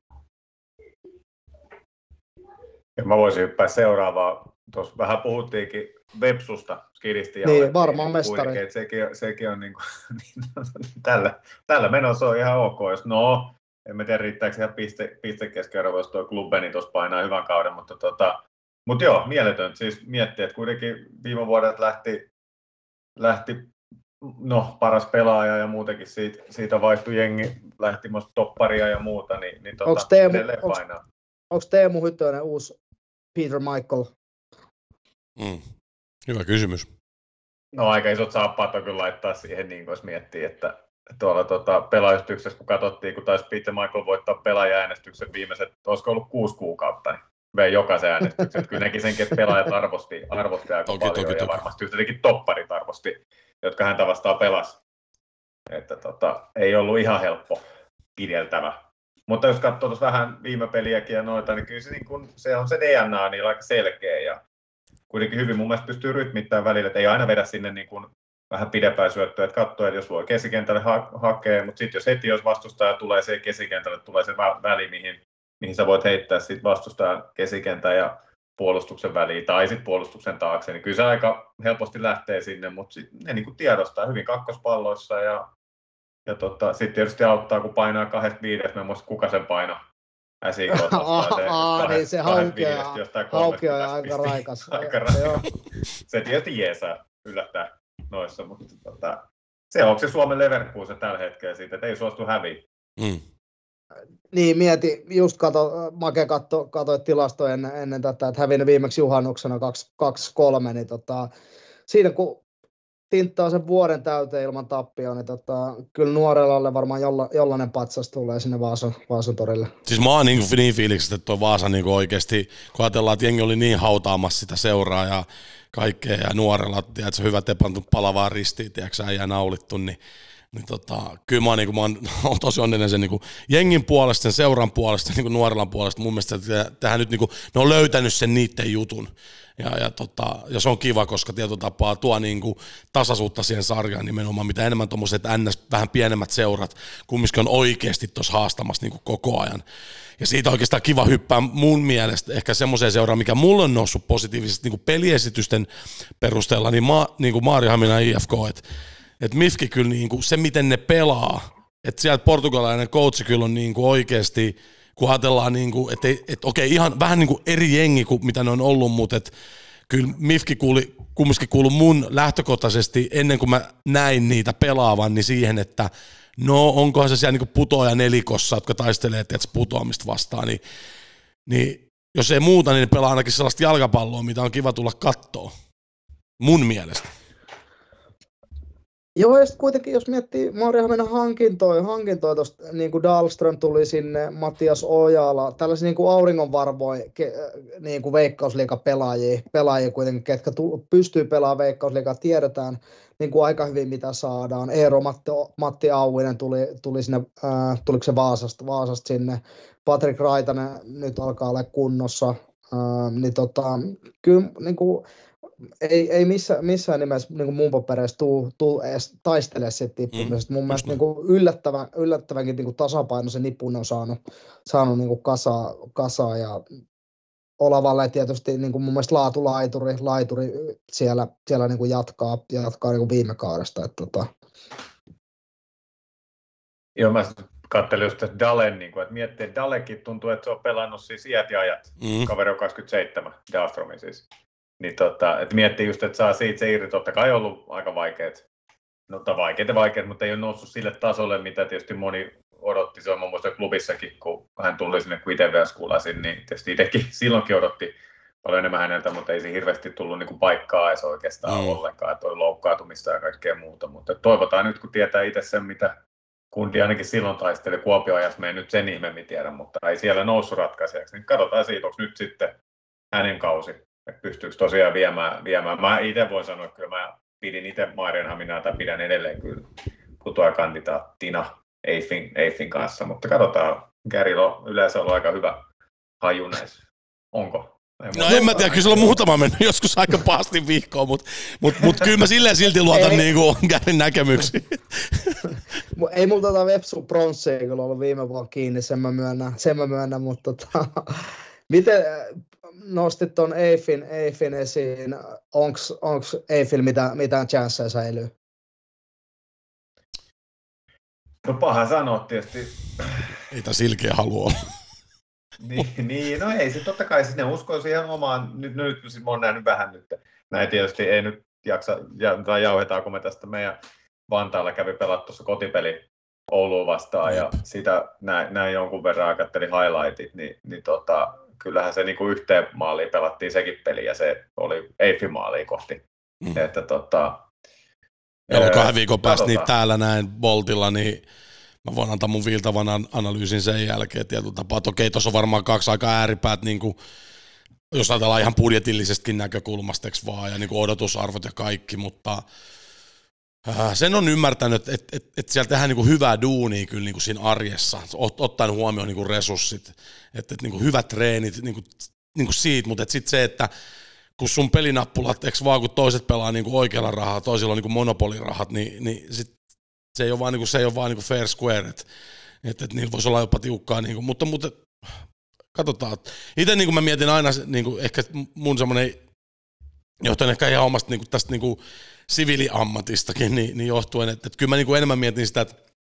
Ja mä voisin hyppää seuraavaa. Tuossa vähän puhuttiinkin Vepsusta, Skidisti ja niin, varmaan mestari. Kuitenkin, sekin, sekin on niin kuin, tällä, tällä menossa on ihan ok, jos no, en tiedä riittääkö ihan piste, pistekeskeudella, jos tuo klubbe, niin tuossa painaa hyvän kauden, mutta tota, mut joo, mieletön siis miettiä, että kuitenkin viime vuodet lähti, lähti no, paras pelaaja ja muutenkin siitä, siitä vaihtui jengi, lähti musta topparia ja muuta, niin, niin tota, Teemu, edelleen painaa. Onko Teemu Hyttönen uusi Peter Michael? Mm. Hyvä kysymys. No aika isot saappaat on kyllä laittaa siihen, niin jos miettii, että tuolla tota, pelaajistyksessä, kun katsottiin, kun taisi Peter Michael voittaa pelaaja-äänestyksen viimeiset, olisiko ollut kuusi kuukautta, niin vei jokaisen äänestyksen. Kyllä näki senkin, että pelaajat arvosti, arvosti aika toki, paljon toki, ja toki. Varmasti yhtäkin topparit arvosti, jotka häntä vastaan pelasi. Että tota, ei ollut ihan helppo pideltävä. Mutta jos katsoo tuossa vähän viime peliäkin ja noita, niin kyllä se, niin kun, se on se D N A niin aika selkeä ja kuitenkin hyvin mun mielestä pystyy rytmittämään välillä, että ei aina vedä sinne niin kuin vähän pidempään syöttöä, että katsoo, että jos voi keskikentälle ha- hakea, mutta sitten jos heti jos vastustaja tulee siihen keskikentälle, tulee se vä- väli, mihin, mihin sä voit heittää sit vastustajan keskikentän ja puolustuksen väliin tai sitten puolustuksen taakse, niin kyllä se aika helposti lähtee sinne, mutta sit ne niin kuin tiedostaa hyvin kakkospalloissa ja ja tota, sitten tietysti auttaa, kun painaa kahdesta viidestä, mä en muista kuka sen painaa. Äsikot Aa, niin se haukia ja aika raikas. aika raikas. Se tietysti jeesaa yllättää noissa, mutta tota, se onko se Suomen Leverkusen tällä hetkellä siitä, että ei suostu häviä. Mm. Niin, mieti, just kato, Make katso, katsoi tilastoja ennen, ennen tätä, että hävinnyt viimeksi juhannuksena kaksi kolme, niin tota, siinä kun tinttaa sen vuoden täyteen ilman tappioon, niin tota, kyllä nuorellalle varmaan jolla, jollainen patsas tulee sinne Vaasan, Vaasan torille. Siis mä oon niin, niin fiilikset, että toi Vaasa niin oikeasti, kun ajatellaan, että jengi oli niin hautaamassa sitä seuraa ja kaikkea, ja nuorella, tiedätkö, hyvä tepantu palavaa ristiin, tiedätkö, äijää naulittu, niin Niin tota, kyllä mä oon, niin kuin, mä oon, oon tosi onnellinen sen niin kuin, jengin puolesta, sen seuran puolesta, niin kuin nuorellan puolesta. Mun mielestä että tähän nyt, niin kuin, ne on löytänyt sen niiden jutun. Ja, ja, tota, ja se on kiva, koska tietyllä tapaa tuo niin kuin, tasaisuutta siihen sarjaan nimenomaan, mitä enemmän tuommoiset ns. Vähän pienemmät seurat, kumminkin on oikeasti tuossa haastamassa niin kuin koko ajan. Ja siitä oikeastaan kiva hyppää mun mielestä ehkä semmoiseen seuraan, mikä mulle on noussut positiivisesti niin kuin peliesitysten perusteella, niin, ma, niin kuin Maarihamina I F K, että Että Mifki kyllä niinku, se, miten ne pelaa, että sieltä portugalainen coachi kyllä on niinku oikeasti, kun ajatellaan, niinku, että et, okei, ihan vähän niinku eri jengi kuin mitä ne on ollut, mutta et, kyllä Mifki kuuli, kumminkin kuului mun lähtökohtaisesti, ennen kuin mä näin niitä pelaavan, niin siihen, että no onkohan se siellä niinku putoaja nelikossa, jotka taistelee tietysti putoamista vastaan, niin, niin jos ei muuta, niin ne pelaa ainakin sellaista jalkapalloa, mitä on kiva tulla kattoo, mun mielestä. Joo, ja sitten kuitenkin, jos miettii Maariahaminan hankintoja, hankintoja tuosta, niin kuin Dahlström tuli sinne, Matias Ojala, tällaisia niin kuin auringonvarvoja, niin kuin veikkausliigapelaajia, pelaajia kuitenkin, ketkä tu, pystyy pelaamaan veikkausliigaa, tiedetään niin kuin aika hyvin, mitä saadaan. Eero Matti, Matti Auvinen tuli, tuli sinne, äh, tuliko se Vaasasta, Vaasasta sinne, Patrik Raitanen nyt alkaa olla kunnossa, äh, niin tota, kyllä niin kuin, Ei, ei missään, missään nimessä niin mun papereissa tuu, tuu edes taistele siitä tippumisesta. Mm, mun mielestä niin yllättävän, yllättävänkin niin tasapainoisen nipun on saanut, saanut niin kasaa, kasaa ja Olavalle tietysti niin mun mielestä laatulaituri laituri siellä, siellä niin jatkaa, jatkaa niin viime kaudesta. Että, tota. Joo, mä katselin just tästä Dalen, niin kuin, että miettii, että Dalekin tuntuu, että se on pelannut siis iät ja ajat. Mm. Kaveri on kaksikymmentäseitsemän, Dahlströmin siis. Niin tota, että miettii just, että saa siitä se irti, totta kai on ollut aika vaikeat, no vaikeat ja vaikeat, mutta ei ole noussut sille tasolle, mitä tietysti moni odotti, se on muun muassa klubissakin, kun hän tuli sinne, kun itse vielä skuulasin, niin tietysti itsekin silloinkin odotti paljon enemmän häneltä, mutta ei siinä hirveästi tullut niin kuin paikkaa edes oikeastaan mm. ollenkaan, että oli loukkaantumista ja kaikkea muuta, mutta toivotaan nyt, kun tietää itse sen, mitä kundi ainakin silloin taisteli, Kuopio-ajassa me ei nyt sen ihmeemmin tiedä, mutta ei siellä noussut ratkaisijaksi, niin katsotaan siitä, onko nyt sitten hänen kausi. Että pystyykö tosiaan viemään, viemään. Mä itse voin sanoa, että kyllä mä pidin itse Maarianhaminaa tai pidän edelleen kyllä putoajakandidaattina Eiffin, Eiffin kanssa, mutta katsotaan, Gärillä on yleensä ollut aika hyvä haju näissä. Onko? En no en mä tiedä, kyllä sulla on muutama mennyt joskus aika pahasti vihkoon, mutta mut, mut kyllä mä silleen silti luotan niinku Gärin näkemyksiin. Ei mulla tota Vepsu Bronssia kyllä ollut viime vuonna kiinni, sen mä myönnän, sen mä myönnän mutta tota, miten nostit tuon Eiffin, Eiffin esiin, onko Eiffillä mitään, mitään chanceja säilyy? No paha sanoa tietysti. Ei tässä ilkeä halua olla. niin, niin, no ei se totta kai, siis ne uskoo siihen omaan, nyt, nyt siis mä oon nähnyt vähän nyt, näin tietysti ei nyt jaksa, ja, tai jauhetaan, kun me tästä meidän Vantaalla kävi pelata tuossa kotipeli Ouluun vastaan, ja sitä näin, näin jonkun verran katselin highlightit, niin, niin tota, kyllähän se niinku yhteen maaliin pelattiin sekin peli, ja se oli Eiffin maaliin kohti. Mm. Että tota... Joo, kahden viikon päästä niin täällä näin Boltilla, niin mä voin antaa mun viiltavan analyysin sen jälkeen tietyllä tapaa. Okei, tuossa on varmaan kaksi aika ääripäät, niin kuin, jos ajatellaan ihan budjetillisestakin näkökulmasta, vaan, ja niin kuin odotusarvot ja kaikki, mutta äh, sen on ymmärtänyt, että et, et siellä tehdään niin kuin hyvää duunia kyllä niin kuin siinä arjessa, ot, ottaen huomioon niin kuin resurssit, että et, niin kuin hyvät treenit niin kuin, niin kuin siitä, mutta sitten se, että kun sun pelinappulat, eikö vaan kun toiset pelaa niin kuin oikealla rahalla, toisilla on niin kuin monopolirahat, niin, niin sit se ei ole vaan, niin kuin, se ei ole vaan niin kuin fair square, että et, et niillä voisi olla jopa tiukkaa, niin kuin, mutta, mutta katsotaan. Itse niin kuin mä mietin aina, niin kuin, ehkä mun semmoinen, johtuen ehkä ihan omasta niin kuin, tästä niin kuin siviiliammatistakin, niin, niin johtuen, että, että kyllä mä niin kuin enemmän mietin sitä, että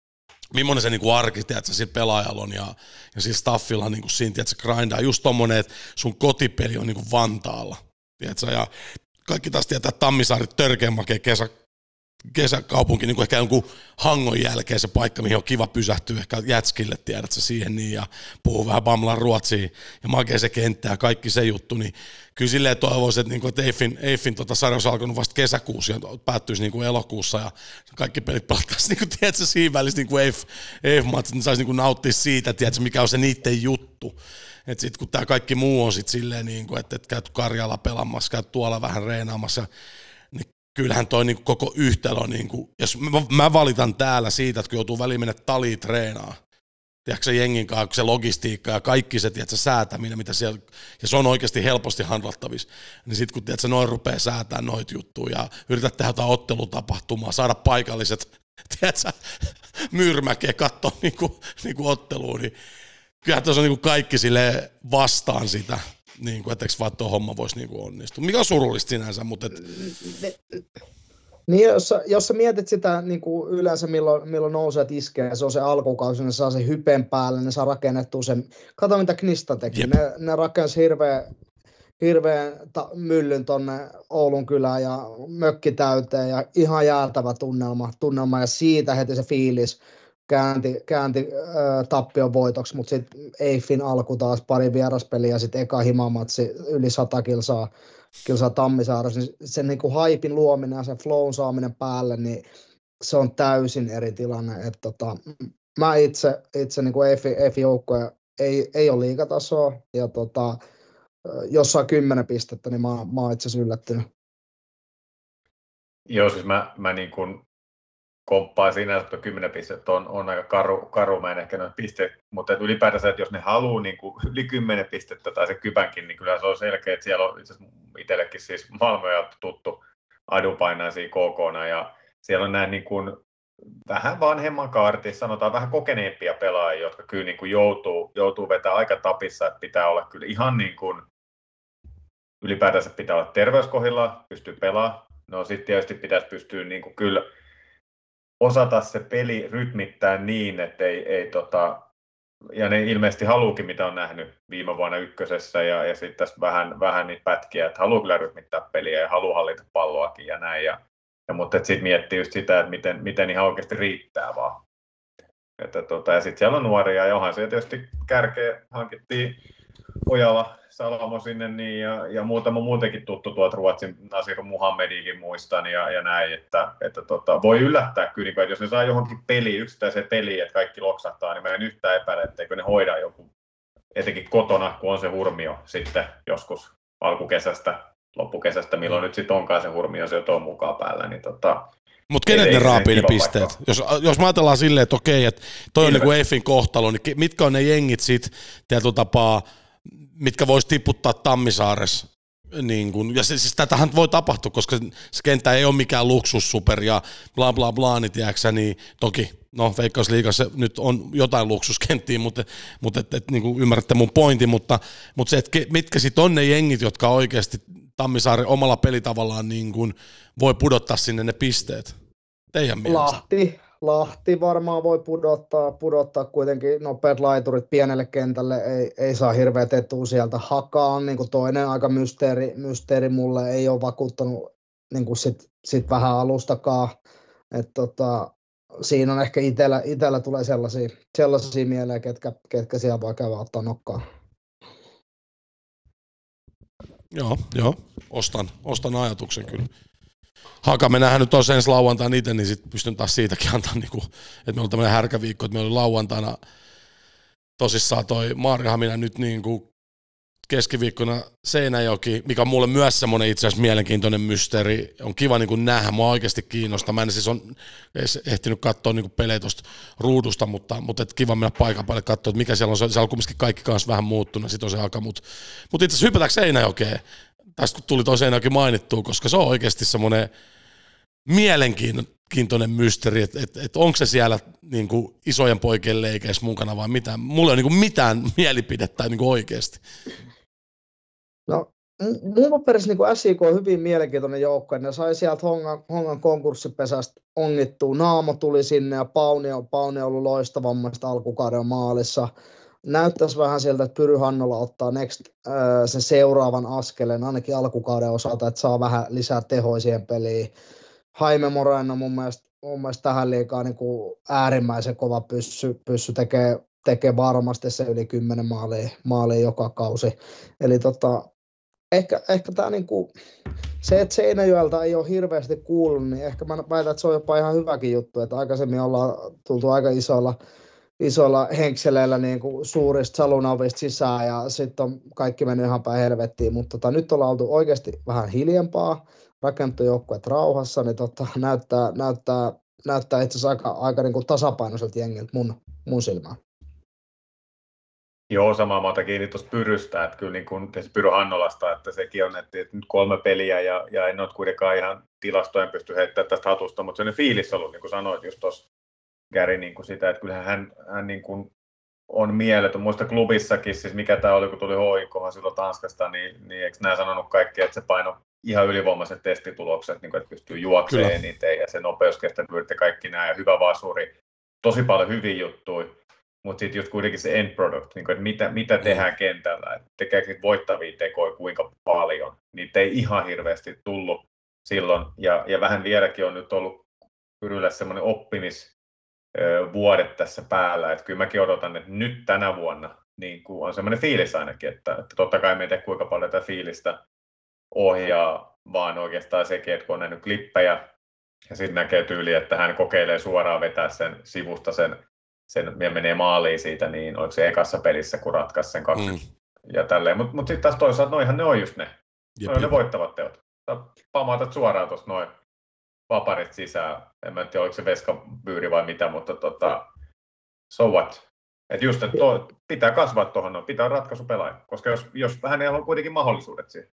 millainen se niinku arki, tiedätkö, sillä pelaajalla on ja, ja sillä staffilla niinku siinä, tiedätkö, grindaa. Just tommonen, että sun kotipeli on niinku Vantaalla, tiedätkö, ja kaikki taas tietää, että Tammisaari törkeän makea kesä, kesäkaupunki, niin kuin ehkä jonkun Hangon jälkeen se paikka, mihin on kiva pysähtyä ehkä jätskille, tiedätkö, siihen niin, ja puhuu vähän bamlan ruotsia, ja makea se kenttä ja kaikki se juttu, niin kyllä silleen toivoisin, että, niin kuin, että Eiffin, Eiffin tota, sarja olisi alkanut vasta kesäkuussa ja päättyisi niin kuin elokuussa, ja kaikki pelit pelattaisiin, niin kuin, tiedätkö, siinä välissä niin kuin Eiff, Eiff-matsit, niin saisi niin kuin nauttia siitä, tiedätkö, mikä on se niiden juttu. Että sitten kun tämä kaikki muu on sitten silleen, niin kuin, että, että käyt Karjala pelaamassa, käyt tuolla vähän reenaamassa, niin kyllähän toi niin kuin koko yhtälö, niin kuin, jos mä valitan täällä siitä, että kun joutuu väliin mennä taliin treenaa, tiedätkö se jengin kanssa, se logistiikka ja kaikki se, tiedätkö, säätäminen, mitä siellä, ja se on oikeasti helposti handlattavissa, niin sitten kun tiedätkö, noin rupeaa säätämään noita juttuja ja yrität tehdä jotain ottelutapahtumaa, saada paikalliset, tiedätkö, myyrmäkeä katsoa niin kuin, niin kuin otteluun, niin kyllähän tuossa on niin kuin kaikki sille vastaan sitä, niin kuin, etteikö vaan tuo homma voisi niin kuin onnistua. Mikä on surullista sinänsä, mutta... Et... Niin, jos, jos sä mietit sitä niin kuin yleensä, milloin, milloin nousee iskee, se on se alkukausi, ne saa sen hypen päälle, ne saa rakennettua sen. Kato, mitä Knista teki. Jep. Ne, ne rakensi hirveän, hirveän ta- myllyn tonne Oulun kylään ja mökki täyteen ja ihan jäätävä tunnelma, tunnelma ja siitä heti se fiilis käänti, käänti äh, tappion voitoksi, mutta sitten Eiffin alku taas pari vieraspeliä ja sitten eka himamatsi yli sata kilsaa, kilsaa Tammisaarassa, niin sen niinku haipin luominen ja sen flown saaminen päälle, niin se on täysin eri tilanne. Et tota, mä itse, itse niinku Eiffin joukkoja ei, ei ole liigatasoa ja tota, jos saa kymmenen pistettä, niin mä, mä oon itse asiassa yllättynyt. Joo, siis mä, mä niin kuin komppaa siinä, että kymmenen pistettä on, on aika karu, karu, mä en ehkä noin pisteet, mutta ylipäätänsä, että jos ne haluaa niin kuin yli kymmenen pistettä tai se kypänkin, niin kyllä se on selkeä, että siellä on itse asiassa itsellekin siis Malmöä tuttu adupainaisia K K:na ja siellä on näin niin kuin vähän vanhemman kaartin, sanotaan vähän kokeneempia pelaajia, jotka kyllä niin kuin joutuu, joutuu vetämään aika tapissa, että pitää olla kyllä ihan niin kuin ylipäätänsä pitää olla terveyskohdilla, pystyy pelaamaan. No sitten tietysti pitäisi pystyä niin kuin kyllä osata se peli rytmittää niin, että ei, ei tota, ja ne ilmeisesti haluukin, mitä on nähnyt viime vuonna ykkösessä ja, ja sitten tässä vähän, vähän niitä pätkiä, että haluaa kyllä rytmittää peliä ja haluaa hallita palloakin ja näin. Ja, ja, mutta sitten miettii just sitä, että miten, miten ihan oikeasti riittää vaan. Että, tota, ja sitten siellä on nuoria ja onhan se tietysti kärkeä hankittiin Ojala, Salamo sinne niin, ja, ja muutama muutenkin tuttu tuolta Ruotsin Nasir Muhammedikin muistan ja, ja näin, että, että tota, voi yllättää kyllä, että jos ne saa johonkin peliin, yksittäiseen peliin, että kaikki loksahtaa, niin mä en yhtään epäile, etteikö ne hoida joku, etenkin kotona, kun on se hurmio sitten joskus alkukesästä, loppukesästä, milloin nyt sitten onkaan se hurmio, se on mukaan päällä, niin tota, mutta kenet ne raapii ne pisteet? Jos, jos mä ajatellaan silleen, että okei, että toi on niinku Eiffin kohtalo, niin mitkä on ne jengit sit tietyllä tapaa, mitkä voisi tiputtaa Tammisaaressa? Niin kun, ja siis tätähän voi tapahtua, koska se kenttä ei ole mikään luksussuper ja bla bla bla, niin tiedätkö, niin toki, no Veikkausliigassa nyt on jotain luksuskenttiä, mutta, mutta et, et, niin kuin ymmärrätte mun pointin, mutta, mutta se, että mitkä sitten on ne jengit, jotka oikeasti Tammisaaren omalla pelitavallaan niin kuin voi pudottaa sinne ne pisteet? Teidän mielestä? Lahti. Lahti varmaan voi pudottaa, pudottaa kuitenkin nopeat laiturit pienelle kentälle, ei, ei saa hirveät etua sieltä. Haka on niin kuin toinen aika mysteeri, mysteeri mulle, ei ole vakuuttanut niin kuin sit, sit vähän alustakaan. Et tota, siinä on ehkä itellä, itellä tulee sellaisia, sellaisia mieleen, ketkä, ketkä siellä voi käydä ottaa nokkaa. Joo, joo, ostan, ostan ajatuksen kyllä. Haka, me nähdään nyt tuossa ensi lauantaina itse, niin sitten pystyn taas siitäkin antaa, niin kuin, että meillä on tämmöinen härkäviikko, että meillä oli lauantaina tosissaan toi Maarihamina nyt niin kuin keskiviikkona Seinäjoki, mikä on mulle myös semmoinen itse asiassa mielenkiintoinen mysteeri. On kiva niin kuin nähdä, mua oikeasti kiinnostaa. Mä en siis on ehtinyt katsoa niin kuin pelejä tuosta ruudusta, mutta, mutta et kiva mennä paikan päälle katsoa, että mikä siellä on. Siellä on kumminkin kaikki kanssa vähän muuttunut, sitten on se Haka. Mutta, mutta itse asiassa hypätäänkö Seinäjokeen? Tästä kun tuli toi Seinäjoki mainittua, koska se on oikeasti semmoinen mielenkiintoinen mysteeri, että et, et onko se siellä niin kuin isojen poikien leikeissä mukana vai mitään. Mulla ei ole niin kuin mitään mielipidettä niin kuin oikeasti. No mun paperissa niin S I K on hyvin mielenkiintoinen joukko, ne sai sieltä Hongan, Hongan konkurssipesästä ongittua. Naamo tuli sinne ja Pauni on, Pauni on ollut loistavammasta alkukauden maalissa. Näyttäisi vähän sieltä, että Pyry Hannola ottaa next, äh, sen seuraavan askeleen, ainakin alkukauden osalta, että saa vähän lisää tehoa siihen peliin. Jaime Moreno mun mielestä, mun mielestä tähän liikaa niin kuin äärimmäisen kova pyssy, pyssy tekee, tekee varmasti se yli kymmenen maalia, maalia joka kausi. Eli tota, ehkä, ehkä tämä niinku, se, että Seinäjoelta ei ole hirveästi kuullut, niin ehkä mä väitän, että se on jopa ihan hyväkin juttu, että aikaisemmin ollaan tultu aika isoilla, isoilla henkseleillä niin kuin suurista salunavista sisään ja sitten on kaikki mennyt ihan päin helvettiin, mutta tota, nyt ollaan oltu oikeasti vähän hiljempaa, rakennettu joukkueet rauhassa, niin tota, näyttää, näyttää, näyttää itse asiassa aika, aika niin kuin tasapainoiselta jengiltä mun, mun silmään. Joo, samaa mä otan kiinni tuosta Pyrystä, että kyllä niin kuin Pyry Hannolasta, että sekin on, että nyt kolme peliä ja, ja en ole kuitenkaan ihan tilastojen pysty heittämään tästä hatusta, mutta sellainen fiilis ollut, niin kuin sanoit just tuossa Gary, niin kuin sitä, että kyllähän hän, hän niin kuin on mieletön. Muista klubissakin, siis mikä tämä oli, kun tuli H I K:han silloin Tanskasta, niin, niin eikö nämä sanonut kaikki, että se paino ihan ylivoimaiset testitulokset, niin kuin, että pystyy juoksemaan eniten ja se nopeuskestävyydet ja kaikki nämä ja hyvä vasuri, tosi paljon hyviä juttuja. Mutta sitten just kuitenkin se end product, niin kun, että mitä, mitä tehdään kentällä, että tekeekö niitä voittavia tekoja kuinka paljon. Niitä ei ihan hirveästi tullut silloin. Ja, ja vähän vieläkin on nyt ollut Pyryllä semmoinen oppimisvuode tässä päällä. Että kyllä mäkin odotan, että nyt tänä vuonna niin on semmoinen fiilis ainakin, että, että totta kai me ei tiedä kuinka paljon tätä fiilistä ohjaa, vaan oikeastaan sekin, että kun on nähnyt klippejä ja sitten näkee tyyli, että hän kokeilee suoraan vetää sen sivusta sen sen menee maaliin siitä, niin oliko se ekassa pelissä, kun ratkaisi sen kaksi mm. ja tälleen. Mutta mut sitten taas toisaalta, noihan ne on just ne. Jep, ne, ne voittavat teot. Pamautat suoraan tuosta noin vaparit sisään. En mä tiedä, oliko se veskapyyri vai mitä, mutta tota, so what? Että just, että to, pitää kasvaa tuohon, no, pitää ratkaisupelaaja, koska jos, jos hänellä on kuitenkin mahdollisuudet siihen.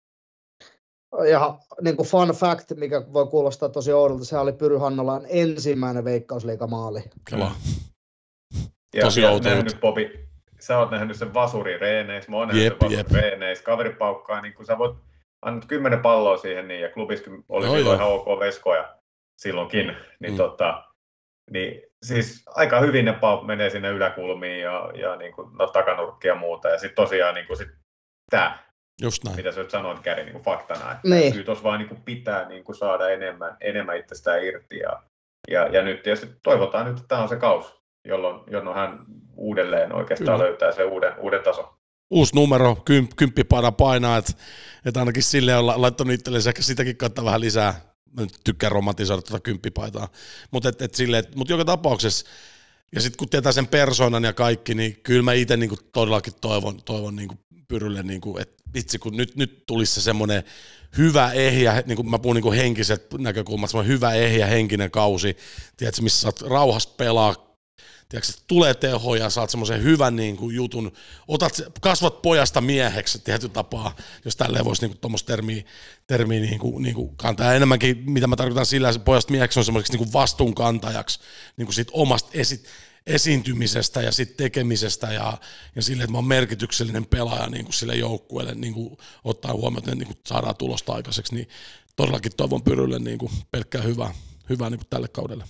Ja niin kuin fun fact, mikä voi kuulostaa tosi oudolta, se oli Pyry Hannolan ensimmäinen Veikkausliigamaali. Kyllä. Ja, tosi ja nähnyt, Bobi, sä oot nähnyt sen vasurin reeneissä, mä oon nähnyt jep, sen vasurin reeneissä, kaveri paukkaa, niin kun sä voit annat kymmenen palloa siihen, niin, ja klubissa oli joo, silloin joo. ihan ok veskoja silloinkin, niin, mm. tota, niin siis aika hyvin ne menee sinne yläkulmiin ja, ja niin kuin, no, takanurkkia ja muuta, ja sitten tosiaan niin kuin sit tää, just näin. mitä sä nyt sanoit, Käri, niin kuin faktana, että niin. kyllä tuossa vaan niin kuin pitää niin kuin saada enemmän, enemmän itsestään irti, ja, ja, ja nyt tietysti toivotaan nyt, että tämä on se kausi. Jolloin, jolloin hän uudelleen oikeastaan Kyllä. löytää sen uuden, uuden tason. Uusi numero, kymp, kymppipaina painaa, että et ainakin silleen on laittanut itsellensä, ehkä sitäkin kannattaa vähän lisää. Mä nyt tykkään romantisoida tuota kymppipaitaa. Mutta et, et mut joka tapauksessa, ja sitten kun tietää sen persoonan ja kaikki, niin kyllä mä itse niinku todellakin toivon, toivon niinku Pyrylle, niinku, että vitsi kun nyt, nyt tulisi se semmoinen hyvä ehjä, niin kuin mä puhun niinku henkiset näkökulmat, semmoinen hyvä ehjä henkinen kausi, tiedätkö, missä saat rauhassa pelaa, tiedätkö, tulee tehoja, saat semmoisen hyvän niin kuin, jutun, otat, kasvat pojasta mieheksi tietyllä tapaa, jos tälleen voisi niin tuommoista termiä, termiä niin kuin, niin kuin kantaa. Ja enemmänkin, mitä mä tarkoitan sillä, että pojasta mieheksi on semmoiseksi niin kuin vastuunkantajaksi niin kuin siitä omasta esi- esiintymisestä ja sit tekemisestä ja, ja sille, että mä oon merkityksellinen pelaaja niin kuin sille joukkueelle, niin kuin, ottaa huomioon, että niin kuin saadaan tulosta aikaiseksi, niin todellakin toivon Pyrylle niin kuin, pelkkää hyvää, hyvää niin kuin tälle kaudelle.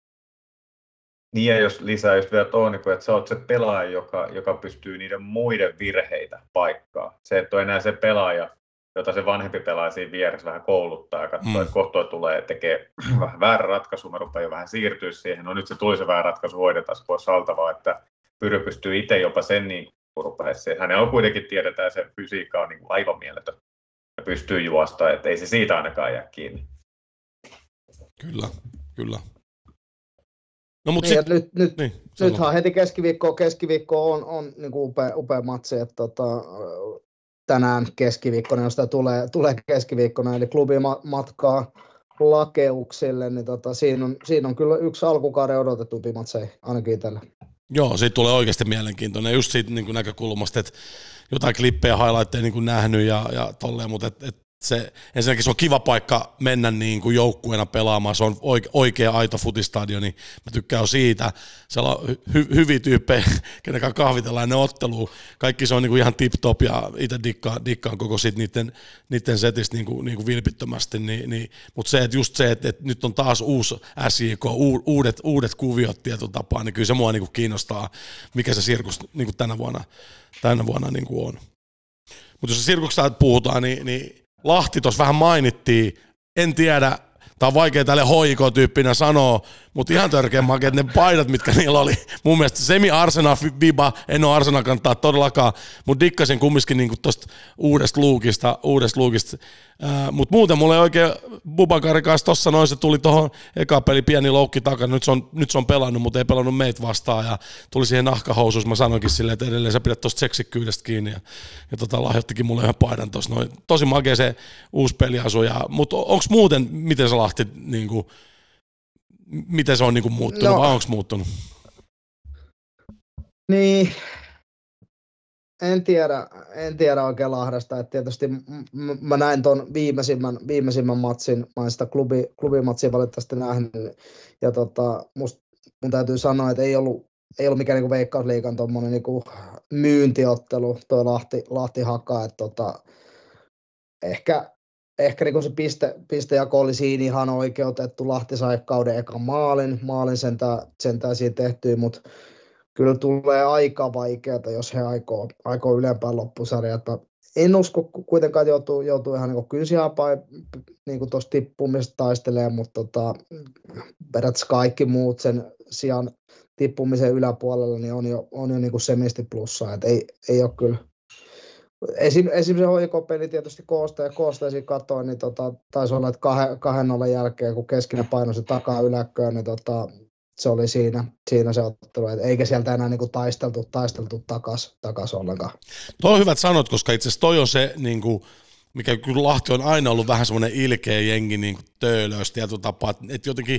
Niin ja jos lisää just vielä tuohon, että sä oot se pelaaja, joka, joka pystyy niiden muiden virheitä paikkaa. Se, että on enää se pelaaja, jota se vanhempi pelaaja siinä vieressä vähän kouluttaa ja katsoo, mm. että kohta tulee tekee vähän väärä ratkaisu, mä rupean jo vähän siirtyä siihen. No nyt se tuli se väärä ratkaisu, hoidetaan se pois saltavaa, että Pyry pystyy itse jopa sen niin rupeamaan. Hänellä on kuitenkin, tiedetään, se fysiikka on niin kuin aivan mieletön ja pystyy juosta, että ei se siitä ainakaan jää kiinni. Kyllä, kyllä. No, mut niin, sit, nyt, nyt, niin, nythän heti keskiviikko, keskiviikko on, on niin kuin upea, upea matsi, että tota, tänään keskiviikkona, jos sitä tulee, tulee keskiviikkona, eli klubi matkaa Lakeuksille, niin tota, siinä, on, siinä on kyllä yksi alkukauden odotetumpi matseja, ainakin itsellä. Joo, siitä tulee oikeasti mielenkiintoinen, just siitä niin kuin näkökulmasta, että jotain klippejä, highlightteja niin kuin nähnyt ja, ja tolleen, mutta et, et se, ensinnäkin se on kiva paikka mennä niin kuin joukkueena pelaamaan, se on oikea, oikea aito futistadioni, mä tykkään siitä, siellä on hy, hyviä tyyppejä, kenen kanssa kahvitellaan ne ottelua, kaikki se on niin kuin ihan tip-top ja itse dikkaan, dikkaan koko sit niiden, niiden setistä niin kuin, niin kuin vilpittömästi, niin, niin, mutta se, että just se, että, että nyt on taas uusi S J K, uudet, uudet kuviot tietyllä tapaa, niin kyllä se mua niin kuin kiinnostaa, mikä se sirkus niin kuin tänä vuonna, tänä vuonna niin kuin on. Mutta jos sirkuksesta puhutaan, niin, niin Lahti tuossa vähän mainittiin, en tiedä, tämä on vaikea tälle H I K-tyyppinä sanoa, mutta ihan törkeä makeet ne paidat, mitkä niillä oli. Mun mielestä semi Arsenal viba, en ole Arsenal kantaa todellakaan, mutta dikkasin kumminkin niinku tuosta uudesta luukista, uudesta luukista. Mutta muuten mulla ei oikein Bubakarin kanssa tuossa noin, se tuli tuohon eka peli pieni loukki takana, nyt se on, nyt se on pelannut, mutta ei pelannut meitä vastaan ja tuli siihen nahkahousuun, mä sanoinkin silleen, että edelleen sä pidät tuosta seksikkyydestä kiinni ja, ja tota, lahjoittikin mulle yhden paidan tuossa noin. Tosi makea se uusi peliasu, mutta onko muuten, miten se Lahti, niinku, miten se on niinku muuttunut no, vai onko muuttunut? Niin, en tiedä, en tiedä oikein Lahdesta, että tietysti m- mä näin ton viimeisimmän, viimeisimmän matsin, mä en sitä klubi, klubimatsia valitettavasti nähnyt, ja tota, musta, mun täytyy sanoa, että ei ollut, ei ollut mikään niinku Veikkausliigan tommonen niinku myyntiottelu, toi Lahti, Lahti Haka, että tota, ehkä, ehkä niinku se piste, pistejako oli siinä ihan oikeutettu, Lahti sai kauden ekan maalin, maalin sentään, sentään siinä tehtyä, mutta kyllä tulee aika vaikeaa, jos he aikoo, aikoo ylempään loppusarjaa. En usko kuitenkaan, että joutuu, joutuu ihan niin kynsihapain niin tuossa tippumisesta taistelemaan, mutta tota, periaatteessa kaikki muut sen sijaan tippumisen yläpuolella niin on jo, on jo niin semisti plussaa. Et ei, ei ole kyllä. Esim, esim se H J K-peli tietysti koosta ja koosta siinä katsoin, niin tota, taisi olla, että kahden, kahden nollan jälkeen, kun keskinen painoi se takaa yläkköön, niin tota, se oli siinä, siinä se ottelu, eikä sieltä enää niinku taisteltu, taisteltu takas, takas ollenkaan. Tuo on hyvät sanot, koska itse asiassa toi on se, niinku, mikä kyllä Lahti on aina ollut vähän semmoinen ilkeä jengi niinku töölöistä tietyllä tapaa, että jotenkin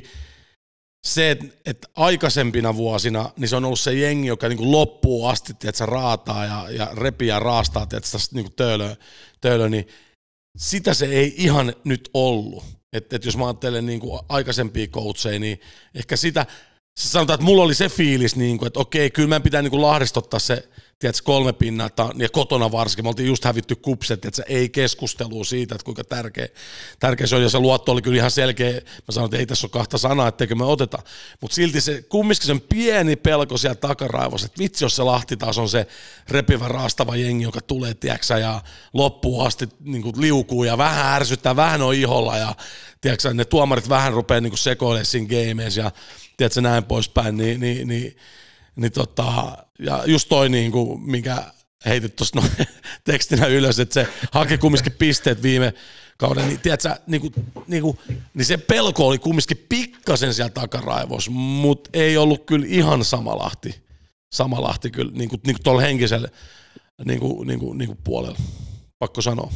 se, että et aikaisempina vuosina, niin se on ollut se jengi, joka niinku loppuun asti, että se raataa ja, ja repii ja raastaa, että niinku töölö, töölö, niin sitä se ei ihan nyt ollut. Että et jos mä ajattelen niinku aikaisempia coacheja, niin ehkä sitä, sanotaan, että mulla oli se fiilis, niinku, että okei, kyllä meidän pitää niinku Lahdesta ottaa se tiedätkö, kolme pinnaa, ja kotona varsinkin, me oltiin just hävitty kupset, että se ei keskustelua siitä, että kuinka tärkeä, tärkeä se on, ja se luotto oli kyllä ihan selkeä, mä sanoin, että ei tässä ole kahta sanaa, etteikö me oteta, mutta silti se kumminkin sen pieni pelko siellä takaraivossa, että vitsi, jos se Lahti taas on se repivä, raastava jengi, joka tulee, tiedätkö, ja loppuun asti niin kuin liukuu, ja vähän ärsyttää, vähän on iholla, ja tiedätkö, ne tuomarit vähän rupeaa niin kuin sekoilemaan siinä gameissa, ja tiedätkö, näin poispäin, niin, niin, niin Niin tota, ja just toi, niin kuin, minkä heitit tuossa no, tekstinä ylös, että se haki kumminkin pisteet viime kauden, niin tiedätkö, niin, kuin, niin, kuin, niin se pelko oli kumminkin pikkasen siellä takaraivossa, mutta ei ollut kyllä ihan sama Lahti, sama Lahti kyllä, niin kuin, niin kuin tuolla henkisellä niin kuin, niin kuin, niin kuin puolella, pakko sanoa.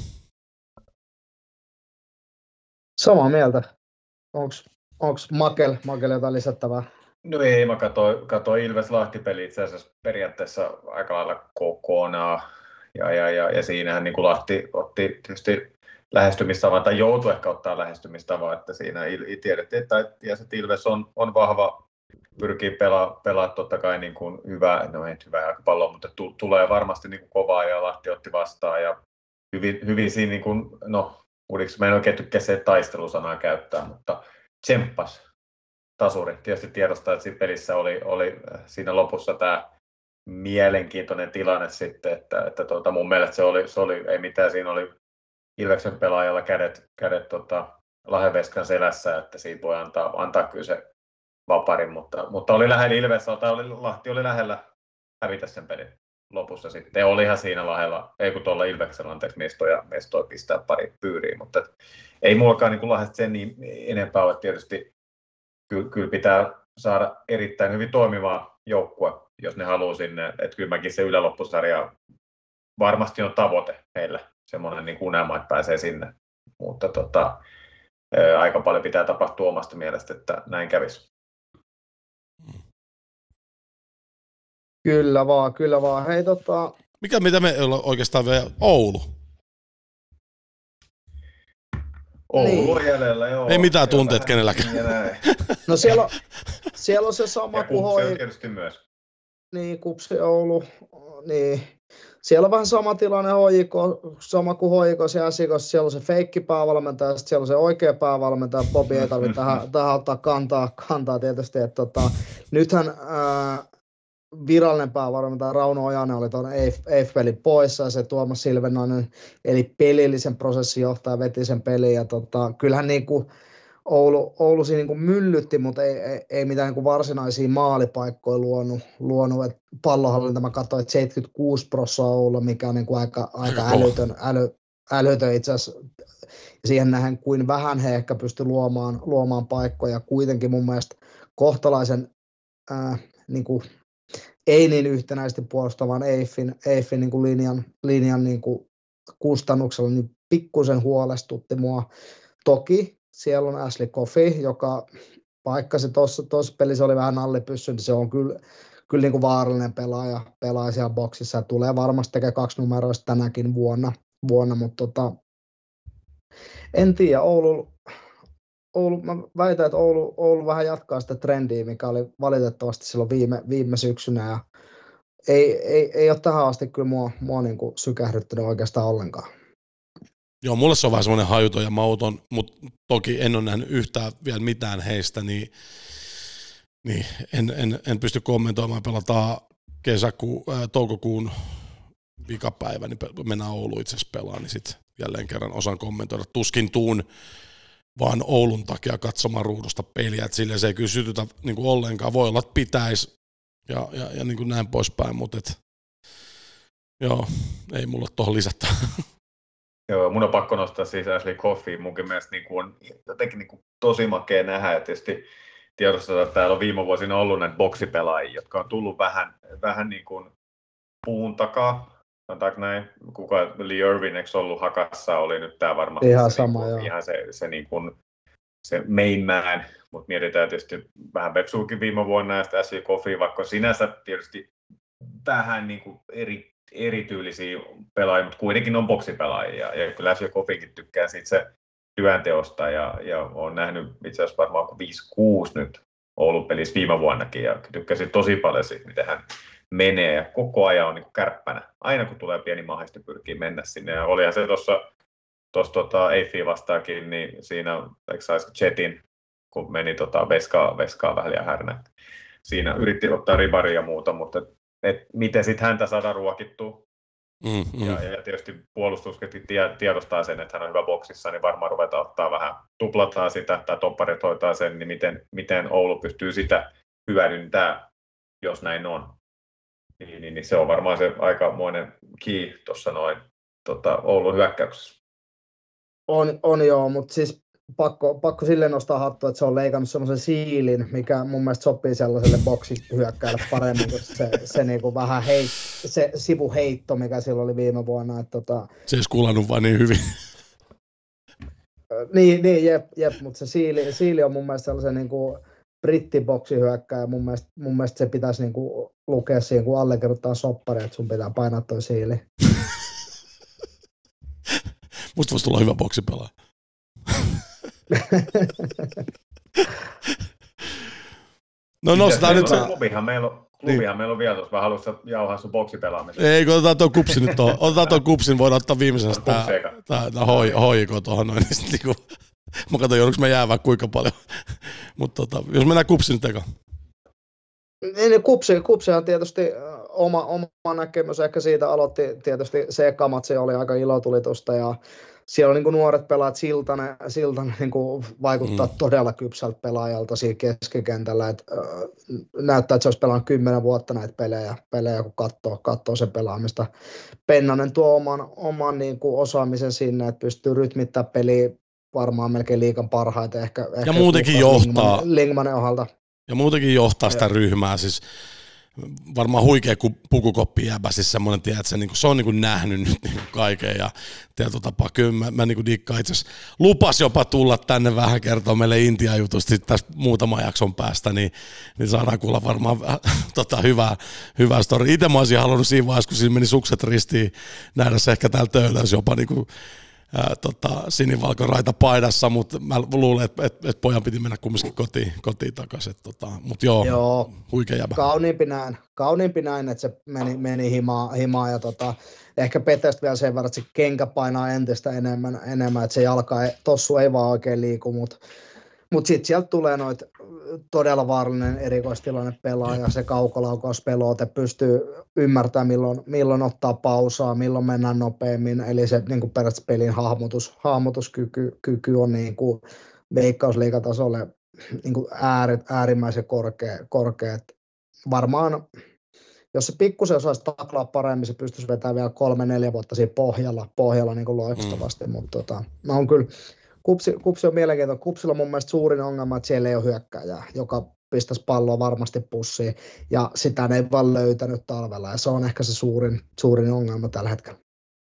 Samaa mieltä. Onko Makel, Makel jotain lisättävää? No ei, mä katsoin, katsoin Ilves-Lahti-peli itse asiassa periaatteessa aika lailla kokonaan. Ja, ja, ja, ja siinähän niin kuin Lahti otti tietysti lähestymistavan, tai joutui ehkä ottaa lähestymistavan, että siinä tiedettiin, että, että Ilves on, on vahva, pyrkii pelaa, pelaa totta kai niin kuin hyvää, no ei hyvää jalkapalloa, mutta t- tulee varmasti niin kuin kovaa, ja Lahti otti vastaan, ja hyvin, hyvin siinä, niin kuin, no uudiksi mä en oikein tykkää se taistelusanaa käyttää, mutta tsemppas. Tasuri. Tietysti tiedostaa, että siinä pelissä oli, oli siinä lopussa tämä mielenkiintoinen tilanne sitten, että, että tuota, mun mielestä se oli, se oli, ei mitään, siinä oli Ilveksen pelaajalla kädet, kädet tota, Laheveskan selässä, että siitä voi antaa, antaa kyllä se vaparin, mutta, mutta oli lähellä Ilves, tai oli, Lahti oli lähellä hävitä sen pelin lopussa sitten. Olihan siinä Lahella, ei kun tuolla Ilveksellä anteeksi mestoja, mestoja pistää pari pyyriin, mutta et, ei mullakaan niin Lahdesta sen niin enempää ole tietysti. Kyllä pitää saada erittäin hyvin toimivaa joukkue, jos ne haluaa sinne. Että kyllä mäkin se yläloppusarja varmasti on tavoite heille. Semmoinen niin unelma, että pääsee sinne. Mutta tota, ää, aika paljon pitää tapahtua omasta mielestä, että näin kävisi. Kyllä vaan, kyllä vaan. Hei, tota... Mikä, mitä me ollaan oikeastaan vielä? Oulu. Oulu Niin. on jäljellä, joo. Ei mitään tunteet kenelläkään. No siellä on, siellä on se sama ja kuin Kupsi hoi... on tietysti myös. Niin, Kupsi Oulu, niin. Siellä on vähän sama tilanne hoiko, sama kuin hoikossa ja äsikossa. Siellä on se feikki päävalmentaja, sitten siellä on se oikea päävalmentaja. Bobi ei tarvitse tähän, tähän ottaa kantaa, kantaa tietysti. Että tota, nythän ää, virallinen päävalmentaja Rauno Ojanen oli tuon E F L poissa ja se Tuomas Silvennoinen, eli pelillisen prosessin johtaja, veti sen pelin. Ja tota, kyllähän niin kuin Oulu, Oulu siinä niin kuin myllytti, mutta ei, ei, ei mitään niin kuin varsinaisia maalipaikkoja luonut. luonut. Et pallohallinta mä katsoin, että seitsemänkymmentäkuusi prosenttia Oulu, mikä on niin kuin aika, aika älytön, äly, älytön itse asiassa. Siihen nähden, kuin vähän he ehkä pysty luomaan, luomaan paikkoja. Kuitenkin mun mielestä kohtalaisen ää, niin kuin, ei niin yhtenäisesti puolustavan E F N, E F N niin kuin linjan, linjan niin kuin kustannuksella, niin pikkusen huolestutti mua. Toki siellä on Ashley Coffey, joka vaikka se tuossa pelissä oli vähän allipyssy, niin se on kyllä, kyllä niin kuin vaarallinen pelaaja, pelaaja siellä boksissa ja tulee varmasti tekemään kaksi numeroista tänäkin vuonna, vuonna mutta tota, en tiedä, Oulu, Oulu, mä väitän, että Oulu, Oulu vähän jatkaa sitä trendiä, mikä oli valitettavasti silloin viime, viime syksynä ja ei, ei, ei ole tähän asti kyllä mua, mua niin kuin sykähdyttänyt oikeastaan ollenkaan. Joo, mulle se on vähän semmoinen hajuton ja mauton, mutta toki en ole nähnyt yhtään vielä mitään heistä, niin, niin en, en, en pysty kommentoimaan. Pelataan kesäkuun, ää, toukokuun vikapäivä, niin mennään Oulu itse asiassa pelaamaan, niin sitten jälleen kerran osaan kommentoida. Tuskin tuun vaan Oulun takia katsomaan ruudusta peliä, että silleen se ei kyllä sytytä niin kuin ollenkaan. Voi olla, että pitäisi ja, ja, ja niin kuin näin poispäin, mutta et, joo, ei mulla ole tuohon lisättä. Joo, mun on pakko nostaa siis Ashley Coffey. Munkin mielestä niin kuin on jotenkin niin kuin tosi makea nähdä, ja tietysti tiedostetaan, että täällä on viime vuosina ollut näitä boksipelaajia, jotka on tullut vähän, vähän niin kuin puun takaa. Sanotaanko näin, kuka Lee Irvin, eikö ollut hakassa, oli nyt tämä varmasti ihan, se, sama, niin kuin, ihan se, se, niin kuin, se main man, mutta mietitään tietysti vähän Bepsuukin viime vuonna, ja sitten Ashley Coffey, vaikka sinänsä tietysti vähän niin kuin eri erityylisiä pelaajia, mutta kuitenkin on boksipelaajia. Ja kyllä Ashley Coffeykin tykkää siitä se työnteosta ja, ja olen nähnyt itse asiassa varmaan viisi kuusi nyt Oulun pelissä viime vuonnakin ja tykkäsin tosi paljon siitä, miten hän menee ja koko ajan on niin kuin kärppänä. Aina kun tulee pieni mahdollisesti pyrkii mennä sinne ja olihan se tuossa tota, E F I vastaakin, niin siinä eikö saisi Jetin, kun meni tota, veskaa, veskaa vähän liian härnä. Siinä yritti ottaa ribaria ja muuta, mutta et miten sitten häntä saadaan ruokittua. Mm, mm. Ja, ja tietysti puolustuskin tiedostaa sen, että hän on hyvä boksissa, niin varmaan ruvetaan ottaa vähän, tuplataan sitä, tai topparit hoitaa sen, niin miten, miten Oulu pystyy sitä hyödyntämään, jos näin on. Niin, niin, niin se on varmaan se aikamoinen key tuossa noin tota, Oulun hyökkäyksessä. On, on joo, mutta siis pakko, pakko silleen nostaa hattua, että se on leikannut semmoisen siilin, mikä mun mielestä sopii sellaiselle boksihyökkääjälle paremmin kuin se, se niinku vähän heit, se sivuheitto, mikä silloin oli viime vuonna. Että tota, se ei kulannut vaan niin hyvin. Niin, niin jep, jep mutta se siili, siili on mun mielestä sellaisen niinku brittiboksihyökkääjä. Mun mielestä, mun mielestä se pitäisi niinku lukea siihen, kun allekirjoittaa soppari, että sun pitää painaa toi siili. Musta voisi tulla hyvä boksipelaaja. No nostetaan nyt se. Klubihan meillä on, klubihan niin. meillä on vielä tuossa. Mä haluaisin jauhaa sun boksipelaamisen. Ei, kun otetaan tuon kupsin nyt tuohon. Otetaan tuon kupsin, voidaan ottaa viimeisenä tää, tää, tää hoi, hoiko tuohon noin. Niin sit niinku, mä katson, joudunko mä jäävää kuinka paljon. Mutta tota, jos mennään kupsin nyt eka. Niin, kupsi, kupsi on tietysti oma, oma näkemys. Ehkä siitä aloitti tietysti se eka matsi oli aika ilotulitusta ja siellä on niin kuin nuoret pelaajat, Siltanen, Siltanen niin kuin vaikuttaa mm. todella kypsältä pelaajalta siinä keskikentällä. Et, äh, näyttää, että se olisi pelannut kymmenen vuotta näitä pelejä, pelejä kun katsoo, katsoo sen pelaamista. Pennanen tuo oman, oman niin kuin osaamisen sinne, että pystyy rytmittämään peliä varmaan melkein liigan parhaiten. Ehkä, ja ehkä muutenkin johtaa. Lingman, Lingmanen osalta. Ja muutenkin johtaa sitä ja. ryhmää. Siis varmaan huikea pukukoppi jäbä, siis semmoinen, tiedät, se, niin se on niin kuin nähnyt nyt niin kuin kaiken ja tietotapa, kyllä mä, mä niin kuin dikkaan itse asiassa. Lupas jopa tulla tänne vähän kertoa meille Intia-jutusta tässä muutaman jakson päästä, niin, niin saadaan kuulla varmaan tota, hyvää, hyvää story. Itse mä olisin halunnut siinä vaiheessa, kun siinä meni sukset ristiin, nähdä se ehkä täällä töölössä jopa niin kuin ää, tota, sinivalkoraita paidassa, mutta mä luulen, että et, et pojan piti mennä kumminkin kotiin, kotiin takaisin. Tota, mutta joo, joo, huikea jäbä. Kauniimpi näin, kauniimpi näin, että se meni, meni himaa, himaa ja tota, ehkä Petestä vielä sen verran, että se kenkä painaa entistä enemmän, enemmän että se jalka, ei, tossu ei vaan oikein liiku, mutta Mutta sitten sieltä tulee noita todella vaarallinen erikoistilanne pelaaja, se kaukolaukauspelote pystyy ymmärtämään milloin, milloin ottaa pausaa, milloin mennään nopeammin, eli se niin kuin periaatteessa pelin hahmotus, hahmotuskyky kyky on niin kuin veikkausliigatasolle niin kuin ääri, äärimmäisen korkea, korkea. Varmaan jos se pikkusen osaisi taklaa paremmin, se pystyisi vetämään vielä kolme, neljä vuotta siinä pohjalla, pohjalla niin kuin loistavasti, mm. mutta tota, mä oon kyllä Kupsi, Kupsi on mielenkiintoinen. Kupsilla on mun mielestä suurin ongelma, että siellä ei ole hyökkääjää, joka pistäisi palloa varmasti pussiin, ja sitä ne ei vaan löytänyt talvella, ja se on ehkä se suurin, suurin ongelma tällä hetkellä.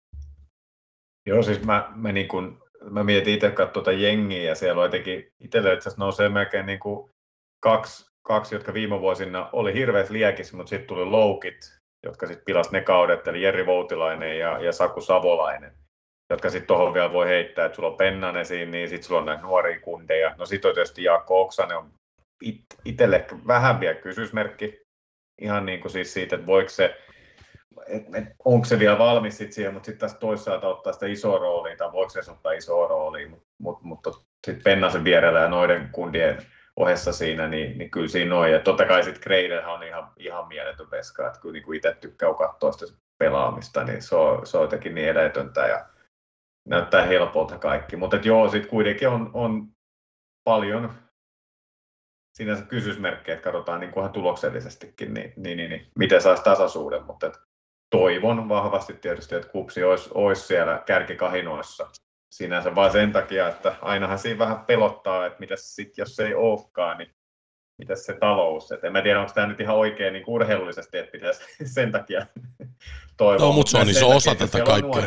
Joo, siis mä, mä, niin kun, mä mietin itse katsoa tuota jengiä, ja siellä on jotenkin itselle itse asiassa nousee melkein niin kuin kaksi, kaksi, jotka viime vuosina oli hirveät liekissä, mutta sitten tuli loukit, jotka sitten pilasi ne kaudet, eli Jerry Voutilainen ja, ja Saku Savolainen, jotka sitten tuohon vielä voi heittää, että sulla on Pennanen siinä, niin sitten sulla on näitä nuoria kundeja. No sitten on tietysti Jaakko Oksanen, on it, itselle ehkä vähän vielä kysymysmerkki, ihan niin kuin siis siitä, että voiko se, et, et, onko se vielä valmis sit siihen, mutta sitten taas toisaalta ottaa sitä isoa roolia, tai voiko se ottaa isoa roolia, mutta mut, mut, sitten Pennasen vierellä ja noiden kundien ohessa siinä, niin, niin kyllä siinä on. Ja totta kai sitten Greidelhän on ihan, ihan mieletön veska, että kyllä niin itse tykkää katsoa sitä pelaamista, niin se on, se on jotenkin niin edetöntä ja näyttää helpolta kaikki, mutta joo, sitten kuitenkin on, on paljon sinänsä kysymysmerkkejä, että katsotaan niin kunhan tuloksellisestikin, niin, niin, niin, niin miten saisi tasaisuuden, mutta et toivon vahvasti tietysti, että Kupsi olisi, olisi siellä kärkikahinoissa sinänsä vain sen takia, että ainahan siinä vähän pelottaa, että mitäs sitten, jos se ei olekaan, niin mitäs se talous, et en mä tiedä, onko tämä nyt ihan oikein niin urheilullisesti, että pitäisi sen takia toivoa. No, mutta se on iso osa tätä kaikkea.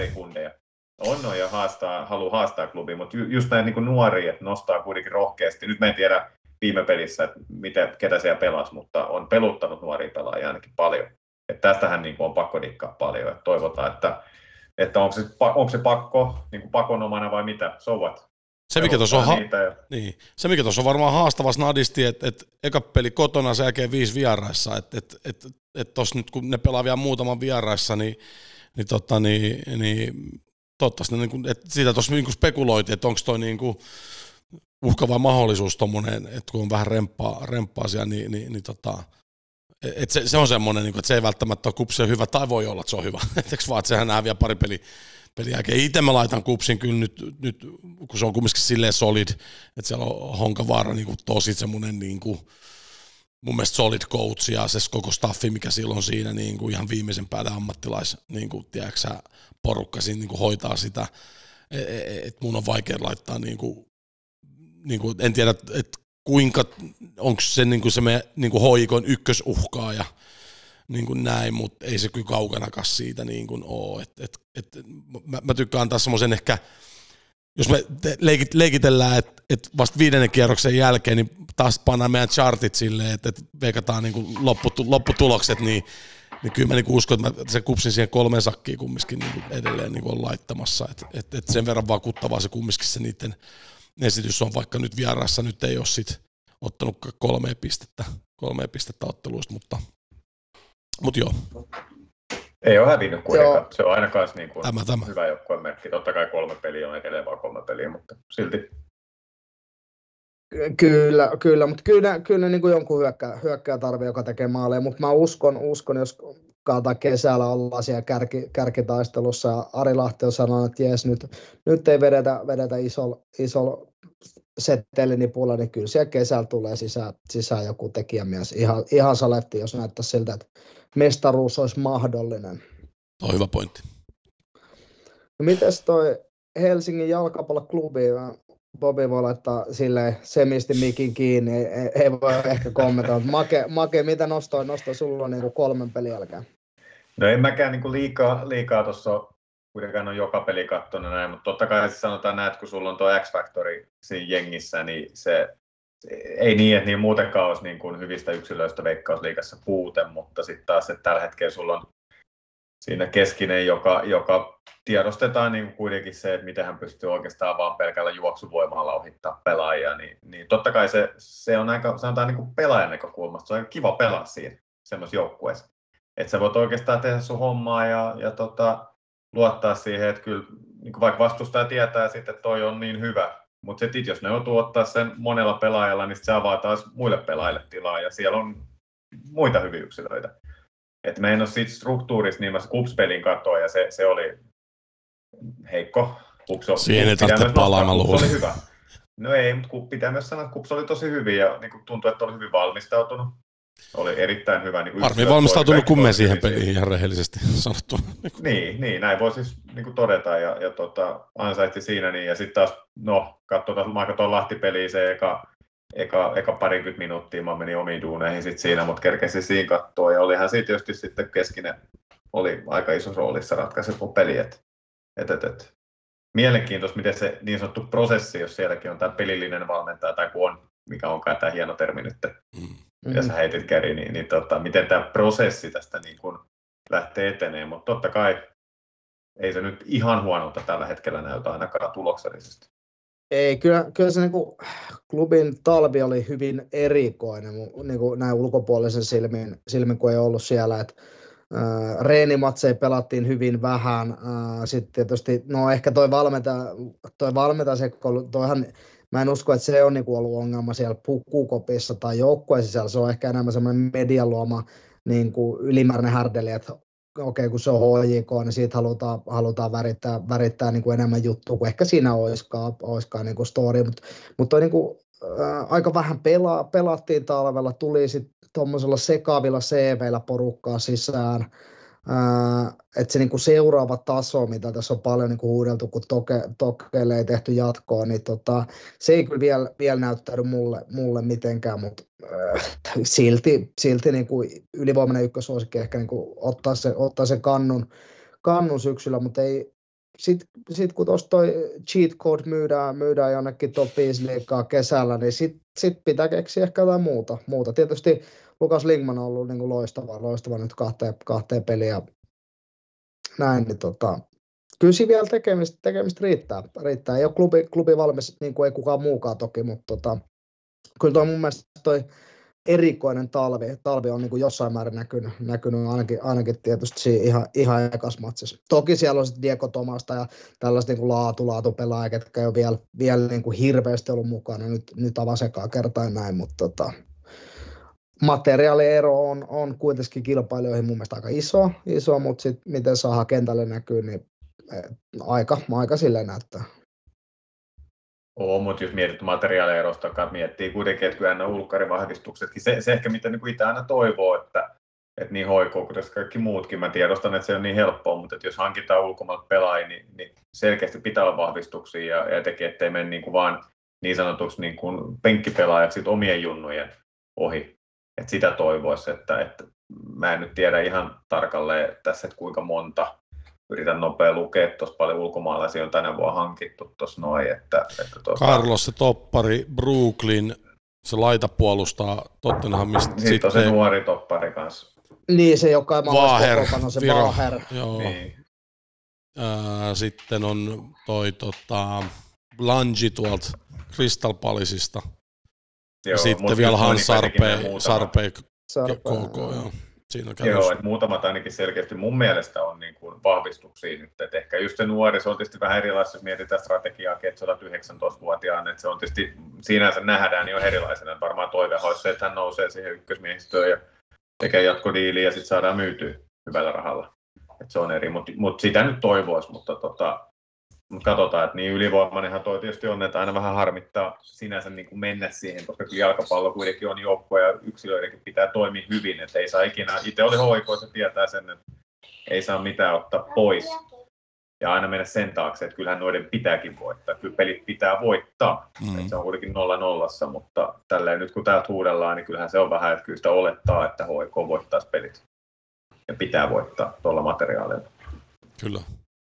On, on ja haastaa, haluaa haastaa klubi, mutta ju, just näin niin nuoria, että nostaa kuitenkin rohkeasti. Nyt mä en tiedä viime pelissä, että miten, ketä siellä pelasi, mutta on peluttanut nuoria pelaajia ainakin paljon. Että tästähän niin kuin on pakko dikkaa paljon. Että toivotaan, että, että onko, se, onko se pakko, niin kuin pakonomana vai mitä, so what? Se mikä tuossa on, ha- ja... niin. Se, mikä on varmaan haastava snadisti, että et, eka peli kotona, sen jälkeen viisi vieraissa. Että et, et, et tuossa nyt kun ne pelaa vielä muutaman vieraissa, niin, niin, tota, niin, niin toivottavasti, niin että siitä tuossa niin spekuloitiin, että onko toi niin kuin uhkava mahdollisuus tuommoinen, että kun on vähän remppaa, remppaa siellä, niin, niin, niin tota, että se, se on semmoinen, että se ei välttämättä ole Kupsi hyvä, tai voi olla, että se on hyvä. Etteikö vaan, että sehän häviää pari peli, pelin jälkeen. Itse mä laitan Kupsin kyllä nyt, nyt, kun se on kumminkin silleen solid, että siellä on Honkavaara niin kuin tosi semmoinen niin kuin, mun mielestä solid coach ja se koko staffi, mikä silloin siinä niin kuin ihan viimeisen päälle ammattilais, niin kuin, tiedätkö, porukka siinä niin kuin hoitaa sitä, että mun on vaikea laittaa, niin kuin, niin kuin, en tiedä, että kuinka, onko se niin kuin se me niin kuin H I K:n ykkösuhkaaja, niin kuin näin, mutta ei se kyllä kaukanakaan siitä niin kuin ole. Et, et, et, mä, mä tykkään antaa semmoisen ehkä, jos me leikit, leikitellään, että et vasta viidennen kierroksen jälkeen, niin taas pannaan meidän chartit silleen, että et veikataan niin kuin lopputulokset, niin, niin kyllä mä niin uskon, että mä se Kupsin siihen kolmeen sakkiin kumminkin niin edelleen niin on laittamassa. Et, et, et sen verran vakuuttavaa se kumminkin se niiden esitys on, vaikka nyt vieraassa nyt ei ole sit ottanut kolmea pistettä, kolmea pistettä otteluista, mutta, mutta joo. Ei ole hävinnyt kuitenkaan. Se on aina myös niin kuin tämä, tämä. hyvä joukkueen merkki. Totta kai kolme peliä on edelleen vaan kolme peliä, mutta silti. Kyllä, kyllä, mutta kyllä, kyllä niin kuin jonkun hyökkää, hyökkää tarvii, joka tekee maaleja, mutta mä uskon, uskon jos kautta kesällä ollaan siellä kärki, kärkitaistelussa ja Ari Lahti on sanonut, että jes, nyt, nyt ei vedetä, vedetä isolla isol settelinipulla, niin kyllä siellä kesällä tulee sisään, sisään joku tekijämies. Ihan, ihan saletti, jos näyttää siltä, että mestaruus olisi mahdollinen. Tuo on hyvä pointti. No mites toi Helsingin jalkapalloklubi, Bobi voi laittaa silleen semisti mikin kiinni, ei, ei, ei voi ehkä kommentoida. Make, Make mitä nostoi, nostoi sulla niin kuin kolmen pelin jälkeen? No en mäkään niin kuin liikaa, liikaa tuossa kuitenkaan on joka peli kattona näin, mutta totta kai siis sanotaan näin, että kun sulla on tuo X-Factori siinä jengissä, niin se, se ei niin, että niin muutenkaan olisi niin kuin hyvistä yksilöistä Veikkausliigassa puute, mutta sitten taas, että tällä hetkellä sulla on siinä keskinen, joka, joka tiedostetaan niin kuitenkin se, että miten hän pystyy oikeastaan vaan pelkällä juoksuvoimalla ohittaa pelaajia, niin, niin totta kai se, se on aika, sanotaan niin kuin pelaajan näkökulmasta, se on aika kiva pelaa siinä semmoisessa joukkueessa. Että sä voit oikeastaan tehdä sun hommaa ja, ja tota, luottaa siihen, että kyllä niin vaikka vastustaja tietää sitten, että toi on niin hyvä, mutta sitten jos ne joutuu ottaa sen monella pelaajalla, niin se avaa taas muille pelaajille tilaa ja siellä on muita hyviä yksilöitä. Että me en ole siitä struktuurista niin Kups-pelin katoa ja se, se oli heikko. Kups on, siihen ei tarvitse palaamaan luulla. Kups oli hyvä. No ei, mutta pitää myös sanoa, että Kups oli tosi hyvin ja niin tuntui, että oli hyvin valmistautunut. Oli erittäin hyvä. Niin Harmi valmistautunut kuin me siihen peliin ihan rehellisesti sanottuna. Niin, niin, näin voi siis niin todeta ja, ja tota, ansaitsi siinä. Niin, ja sitten taas, no, katsotaan, mä katsoin Lahti-peliä se eka, eka, eka parikymmentä minuuttia, mä menin omiin duuneihin sit siinä, mutta kerkesin siinä katsoa. Ja olihan siitä tietysti sitten keskinen, oli aika iso roolissa ratkaisevu peli. Et, et, et, et. Mielenkiintoista, miten se niin sanottu prosessi, jos sielläkin on tämä pelillinen valmentaja, tai kun on, mikä onkaan tämä hieno termi nyt, mm-hmm. ja sä heitit käri, niin, niin tota, miten tämä prosessi tästä niin kun lähtee eteneen, mutta totta kai ei se nyt ihan huonolta tällä hetkellä näytä ainakaan tuloksellisesti. Ei, kyllä, kyllä se niin kuin, klubin talvi oli hyvin erikoinen niin kuin näin ulkopuolisen silmin, silmin, kun ei ollut siellä, että Äh, reenimatseja pelattiin hyvin vähän. Äh, sitten tietysti, no ehkä toi valmentaja, toi valmentaja sekoilu, toihan, mä en usko, että se on niinku ollut ongelma siellä pukukopissa tai joukkueen sisällä. Se on ehkä enemmän semmoinen median luoma niinku ylimääräinen härdeli, että okei, okay, kun se on H J K, niin siitä halutaan, halutaan värittää, värittää niinku enemmän juttua, kuin ehkä siinä olisikaan, olisikaan niinku story. Mutta mut toi niinku, äh, aika vähän pela, pelattiin talvella, tuli sitten tuommoisella sekaavilla C V:llä porukkaa sisään, äh, että se niinku seuraava taso, mitä tässä on paljon niinku huudeltu, kun toke, tokeille ei tehty jatkoa, niin tota, se ei kyllä vielä, vielä näyttänyt mulle, mulle mitenkään, mutta äh, silti, silti niinku ylivoimainen ykkösuosikki ehkä niinku ottaa, se, ottaa sen kannun, kannun syksyllä, mutta ei. Sitten sit kun tuossa toi cheat code myydään, myydään jonnekin top viisi liigaa kesällä, niin sitten sit pitää keksiä ehkä jotain muuta. muuta. Tietysti Lukas Lingman on ollut niin loistava, loistava nyt kahteen, kahteen peliä. Näin, niin tota, kyllä siinä vielä tekemistä, tekemistä riittää, riittää. Ei ole klubi, klubi valmis, niin kuin ei kukaan muukaan toki, mutta tota, kyllä toi mun mielestä toi erikoinen talvi, talvi on niin kuin jossain määrin näkynyt, näkynyt ainakin, ainakin tietysti ihan, ihan ekas matsissa. Toki siellä on sitten Diego Tomasta ja tällaista niin laatu, laatupelaajia, ketkä ei ole vielä, vielä niin kuin hirveästi ollut mukana. Nyt, nyt avasekaan kertaan näin, mutta tota, materiaaliero on, on kuitenkin kilpailijoihin mun mielestä aika iso, iso mutta sitten miten saadaan kentälle näkyy, niin aika, aika silleen näyttää. Oo, mutta jos mietit materiaalierosta, miettii kuitenkin, että kyllä nämä ulkkarivahvistuksetkin, se, se ehkä mitä niin itse aina toivoo, että, että niin H I K kuin kaikki muutkin, mä tiedostan, että se on niin helppoa, mutta että jos hankitaan ulkomailta pelaajia, niin, niin selkeästi pitää olla vahvistuksia ja, ja teki, ettei mene niin kuin vaan niin sanotuksi niin kuin penkkipelaajaksi omien junnujen ohi. Että sitä toivoisi, että, että mä en nyt tiedä ihan tarkalleen tässä, että kuinka monta. Yritän nopea lukea, tuossa paljon ulkomaalaisia on tänä vuonna hankittu tuossa noin. Että, että tuota... Carlos se toppari, Brooklyn, se laita puolustaa Tottenhamista. Sitten, sitten on se nuori toppari kanssa. Niin, se joka ei Vaher, se Viro. Vaher. Joo. Niin. Äh, sitten on toi tota, Blangi tuolta Crystal Palaceista. Ja sitten vielä Hans Sarpei, Sarpei K K. Joo. Joo, että muutamat ainakin selkeästi mun mielestä on niin kuin vahvistuksia nyt, että ehkä just se nuori, se on tietysti vähän erilaista, jos mietitään strategiaa, että sä olet yhdeksäntoistavuotiaan, että se on tietysti, sinänsä nähdään niin on erilaisena, että varmaan toive olisi se, että hän nousee siihen ykkösmiehistöön ja tekee jatkodiiliä ja sitten saadaan myytyä hyvällä rahalla, että se on eri, mutta mut sitä nyt toivoisi, mutta tota, mut katsotaan, että niin ylivoimainenhan toi tietysti on, että aina vähän harmittaa sinänsä niin kuin mennä siihen, koska jalkapallo kuitenkin on joukko ja yksilöidenkin pitää toimia hyvin, että ei saa ikinä, itse oli H I K, se tietää sen, että ei saa mitään ottaa pois ja aina mennä sen taakse, että kyllähän noiden pitääkin voittaa, kyllä pelit pitää voittaa, mm. se on kuitenkin nolla nollassa, mutta tälleen nyt kun täältä huudellaan, niin kyllähän se on vähän, että kyllä sitä olettaa, että H I K voittaisi pelit ja pitää voittaa tuolla materiaalilla. Kyllä.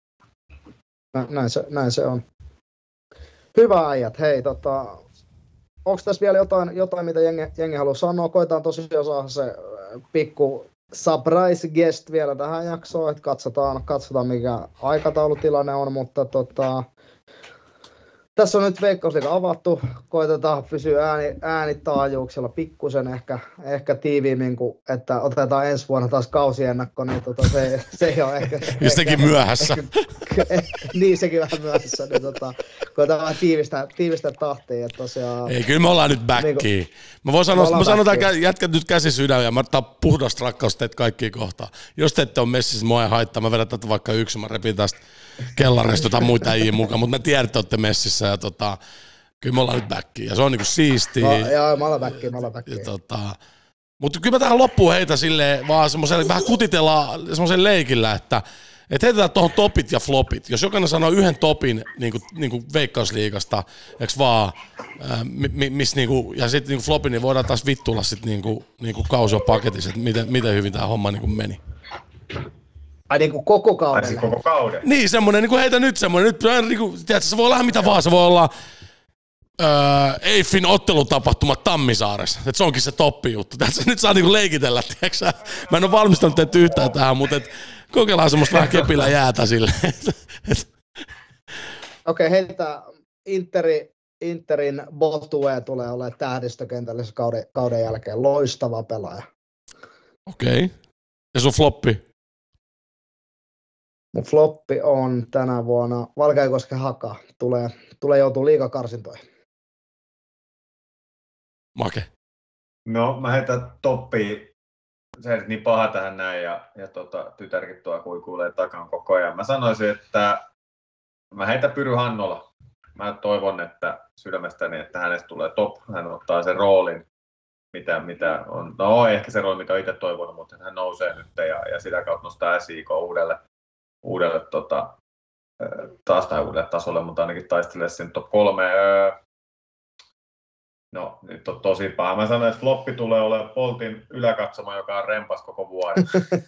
Näin se, näin se on. Hyvä äijät. Hei, tota, onko tässä vielä jotain, jotain mitä jengi, jengi haluaa sanoa? Koetaan tosiaan saada se pikku, surprise guest vielä tähän jaksoon, että katsotaan, katsotaan mikä aikataulutilanne on, mutta tota, tässä on nyt Veikkausliiga avattu, koitetaan pysyä ääni, äänitaajuuksella pikkusen ehkä, ehkä tiiviimmin, kuin että otetaan ensi vuonna taas kausiennakko, niin tota se, se ei ole ehkä... Jostakin myöhässä. Ehkä, ehkä, niin, sekin vähän myöhässä, niin tota, koitetaan vähän tiivistää, tiivistää tahtia, että tosiaan... Ei, kyllä me ollaan nyt backiin. Niin mä voin sanoa, mä sanotaan jätkät nyt käsi sydän ja mä ottaa puhdasta rakkausta teitä kaikkia kohtaan. Jos te ette ole messissä, mua ei haittaa, mä vedän tätä vaikka yksi, mä repin tästä kellarista tai muita äijien mukaan, mutta mä tiedän, että olette messissä ja tota, kyllä me ollaan nyt backiin ja se on niinku siistiä. No, joo, mä ollaan backiin, mä ollaan backiin. Tota, mutta kyllä mä tähän loppuun heitä silleen vaan semmoisella, vähän kutitellaan semmoisen leikillä, että et heitetään tuohon topit ja flopit. Jos jokainen sanoo yhden topin niinku, niinku Veikkausliigasta, eks vaan, ää, mi, mis, niinku, ja sitten niinku flopin, niin voidaan taas vittuilla sitten niinku, niinku kausiopaketissa, että miten, miten hyvin tämä homma niinku meni. Ai niinku koko kauden? Ai koko kauden. Niin, semmoinen, niin kuin heitä nyt semmoinen, nyt niinku, tiedätkö, se voi olla mitä vaan, se voi olla öö, Eiffin ottelutapahtumat Tammisaaressa, että se onkin se toppi juttu, tiedätkö, nyt saa niinku leikitellä, tiedätkö, mä en ole valmistanut teitä yhtään tähän, mutta et, kokeillaan semmoista vähän kepillä jäätä silleen. Okei, okay, heitä Interi, Interin Botue tulee olemaan tähdistökentällä kauden, kauden jälkeen, loistava pelaaja. Okei, okay. Ja sun floppi? Mun floppi on tänä vuonna Valkeakosken Haka. Tulee, tulee joutua liigakarsintoihin. Make. No mä heitän toppiin. Se ei niin paha tähän näin ja, ja tota, tytärkin tuo kuikuilee takan koko ajan. Mä sanoisin, että mä heitän Pyry Hannola. Mä toivon, että sydämestäni, että hänestä tulee top. Hän ottaa sen roolin, mitä, mitä on. No ehkä se rooli, mitä on itse toivonut, mutta hän nousee nyt ja, ja sitä kautta nostaa S I K uudelle. uudelle tota, taas tai uudelle tasolle, mutta ainakin taistelee sen top kolme. No, nyt on tosi paha. Mä sanoin, että floppi tulee olemaan Poltin yläkatsoma, joka on rempas koko vuoden.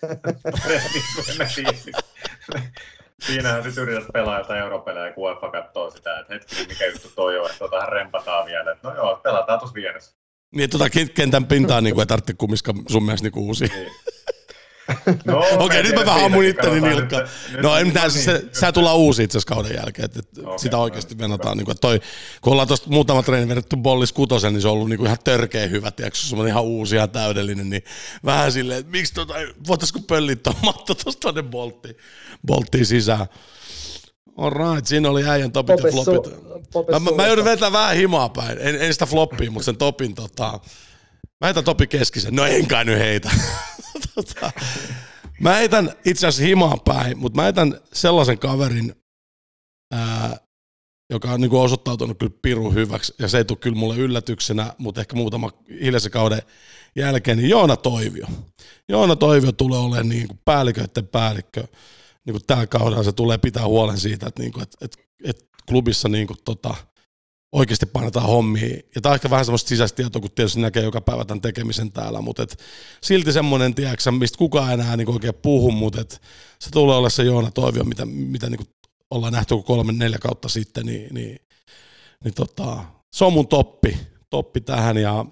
Siinähän nyt yrität pelaa jotain europelejä ja Q F katsoo sitä, että hetkinen, mikä juttu toi on, että tota rempataan vielä. No joo, pelataan tuossa vieressä. Niin, tuota kentän pintaa niin kuin ei tarvitse kumminkaan sun mielestä niin uusia. Niin. No, Okei, okay, nyt mä vähän ammun itteni nilkkaan. No ei mitään, siis se, se tulee uusi itse asiassa kauden jälkeen, että okay, sitä oikeasti no, venataan. Niin kuin, että toi, kun ollaan tuosta muutama treeni vedetty Bollis kutosen, niin se on ollut niin kuin ihan törkeä hyvä, tiedätkö, se on ihan uusi, ihan täydellinen, niin vähän silleen, että miksi tota, voitaisiko pölliä tuon matto tuosta tuonne bolttiin, bolttiin sisään. All right, siinä oli äijän topit ja flopit. Mä, mä, mä joudun vetämään vähän himaa päin, en, en sitä floppia, mutta sen topin tota... Mä heitän Topi Keskisen, no enkä nyt heitä. tota, mä heitän itse asiassa himaan päin, mutta mä heitän sellaisen kaverin, ää, joka on niin kuin osoittautunut kyllä pirun hyväksi, ja se ei tule kyllä mulle yllätyksenä, mutta ehkä muutama hiljaisen kauden jälkeen, niin Joona Toivio. Joona Toivio tulee olemaan niin kuin päälliköiden päällikkö, niin kuin tällä kaudella se tulee pitää huolen siitä, että, niin kuin, että, että, että klubissa niin kuin, tota, oikeasti painetaan hommia. Ja tämä on ehkä vähän semmoista sisäistä tietoa, kun tietysti näkee joka päivä tämän tekemisen täällä, mutta et silti semmoinen, tiedätkö, mistä kukaan enää niin oikein puhu, mutta et se tulee olla se Joona Toivio, mitä, mitä niin ollaan nähty kolme, neljä kautta sitten, niin, niin, niin tota, se on mun toppi, toppi tähän. Ja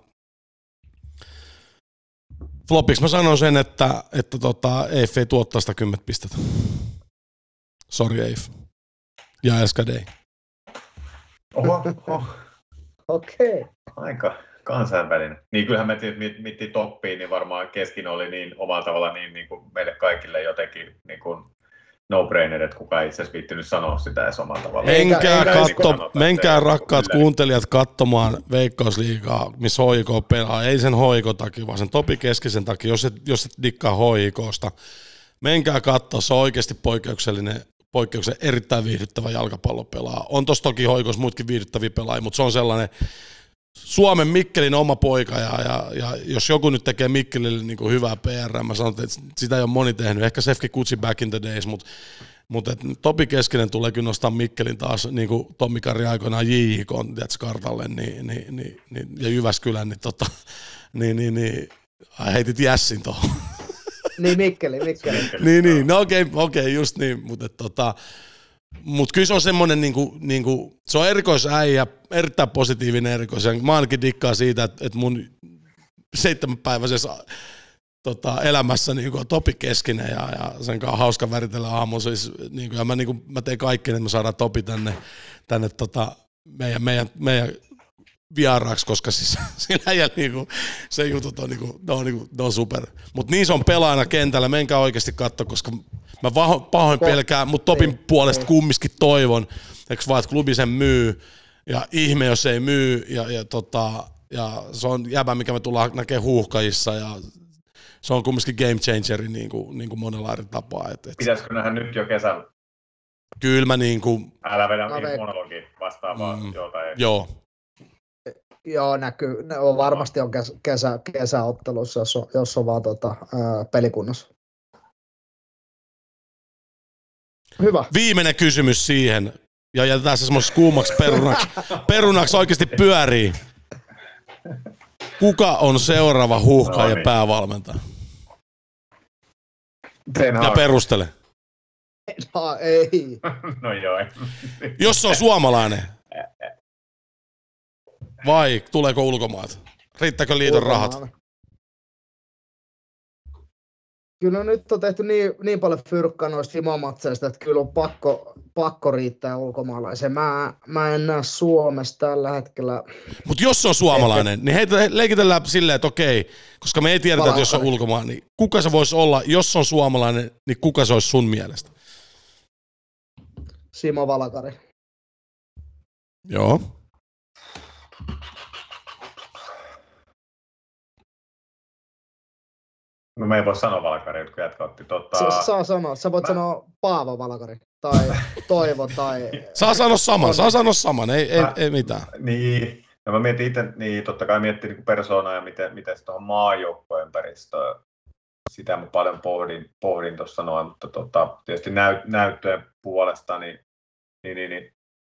flopiksi mä sanon sen, että, että tota, Eif ei tuottaa sitä kymmentä pistettä. Sori Eif. Ja Eskadei. Oho, oho. Okei. Okay. Aika kansainvälinen. Niin kyllähän me miettii toppiin, niin varmaan keskin oli niin omalla tavalla niin, niin kuin meille kaikille jotenkin niin kuin no-brainer, että kukaan ei itse asiassa viittynyt sanoa sitä edes omalla tavalla. Menkää, katso, niin menkää rakkaat yleensä kuuntelijat katsomaan Veikkausliigaa, missä H I K pelaa. Ei sen H I K takia, vaan sen Topi Keskisen takia, jos et, jos et dikkaa H I K:sta. Menkää katsoa, se on oikeasti poikkeuksellinen. Poikkeuksellinen erittäin viihdyttävä jalkapallopelaaja. On tossa toki hoikossa muutkin viihdyttäviä pelaajia, mutta se on sellainen Suomen Mikkelin oma poika, ja, ja, ja jos joku nyt tekee Mikkelille niin kuin hyvää P R, mä sanon, että sitä ei ole moni tehnyt, ehkä Sefki Kutsi back in the days, mutta, mutta Topi Keskinen tulee kyllä nostaa Mikkelin taas, niin kuin Tommi Kari aikoinaan J I K kartalle, niin, niin, niin, niin, ja Jyväskylän, niin, tota, niin, niin, niin heitit jässin tuohon. Niin, Mikkeli, Mikkeli. niin, niin, no okei, okay, okei, okay, just niin, mutta tota, mut kyllä se on semmoinen, niinku, niinku, se on erikoisäijä, erittäin positiivinen erikois, mä ainakin dikkaan siitä, että, että mun seitsemänpäiväisessä tota, elämässä niin kuin Topi Keskinen ja, ja sen kanssa hauska väritellä aamu. Siis, niin kuin, ja mä, niin kuin, mä tein kaikki, että me saadaan Topi tänne, tänne tota, meidän, meidän, meidän vieraaksi, koska siis sillä äijällä niinku, se jutut on, niinku, ne on, niinku, ne on super. Mutta niin se on pelaajana kentällä, menkää oikeasti katsoa, koska mä pahoin pelkään, mutta Topin puolesta kumminkin toivon, eikö vaan, että klubi sen myy, ja ihme jos ei myy, ja, ja, tota, ja se on jäbä, mikä me tullaan näkemään Huuhkajissa, ja se on kumminkin game changeri niin kuin, niin kuin monella eri tapaa. Et, et. Pitäisikö nähdä nyt jo kesällä? Kyllä mä niin kuin... Älä vedä monologia vastaavaa, mm, jota ei. Joo. Joo, näkyy. Ne on varmasti on kesä, kesä, kesäottelussa, jos on, jos on vaan tota, ää, pelikunnassa. Hyvä. Viimeinen kysymys siihen, ja jätetään se semmoisessa kuumaksi perunaksi. Perunaksi oikeasti pyörii. Kuka on seuraava Huuhkajien no niin. päävalmentaja? Ja perustele. No ei. No joo. Jos se on suomalainen. Vai tuleeko ulkomaat? Riittääkö liiton ulkomaat. rahat? Kyllä nyt on tehty niin, niin paljon fyrkkaa noista himomatseista, että kyllä on pakko, pakko riittää ulkomaalaiseen. Mä, mä en näe Suomessa tällä hetkellä. Mutta jos se on suomalainen, ehkä... niin heitä leikitellään silleen, että okei, koska me ei tiedetä, Valakari. Että jos on ulkomaan, niin kuka se voisi olla, jos se on suomalainen, niin kuka se olisi sun mielestä? Simo Valakari. Joo. No me ei voi sanoa Valakari, kun jätkä otti tota... Sä, saa sanoa, sä voit mä... sanoa Paavo Valakari, tai Toivo, tai... Saa sanoa saman, saa sanoa saman, ei, mä... ei, ei mitään. Niin, no mä mietin itse, niin totta kai miettii niin persoonaa ja miten, miten se tuohon maajoukkoympäristöön, sitä mä paljon pohdin, pohdin tuossa noin, mutta tota, tietysti näyt, näyttöjen puolesta, niin, niin, niin, niin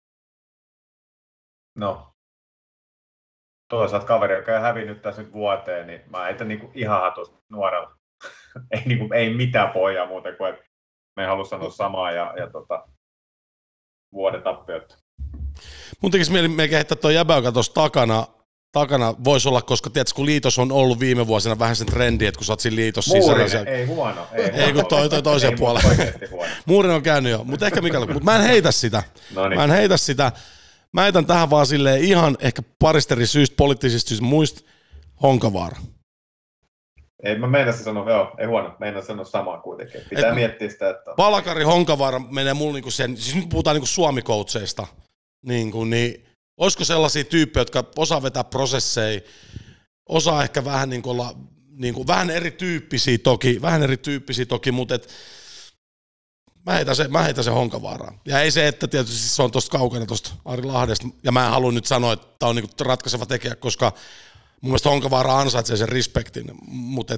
no, toisaalta kaveri, joka ei hävinnyt tässä nyt vuoteen, niin mä heitän niinku ihan hatusta nuorella. ei, niinku, ei mitään pohjaa muuten kuin, että me ei halua sanoa samaa ja, ja tota, vuoden tappiot. Mun tekisi mieli melkein heittää tuo jäbä, joka tuossa takana, takana voisi olla, koska tiedätkö, kun liitos on ollut viime vuosina vähän sen trendi, että kun sä oot siinä liitos sisällä. Muurinen, ei huono. Ei, huono. ei kun toi, toi toiseen puolelle. Muurinen on käynyt jo, mutta ehkä Mikael, mutta mä en heitä sitä. Noniin. Mä en heitä sitä. Mä heitän tähän vaan silleen ihan ehkä parista eri syystä, poliittisista syistä, muista Honkavaara. Ei, mä meinasin sanoa, joo, ei huono, meinasin sanoa samaa kuitenkin. Pitää Et, miettiä sitä, että... Valakari, Honkavaara menee mulla niinku sen, siis nyt puhutaan niinku Suomi-coacheista, niinku, niin olisiko sellaisia tyyppejä, jotka osaa vetää prosesseja, osaa ehkä vähän niinku olla, niinku, vähän erityyppisiä toki, vähän erityyppisiä toki, mutta et, Mä heitän se, mä heitän se Honkavaaraan. Ja ei se, että tietysti se on tuosta kaukana tuosta Ari Lahdesta. Ja mä en halua nyt sanoa, että tämä on niinku ratkaiseva tekijä, koska mun mielestä Honkavaara ansaitsee sen respektin. Mutta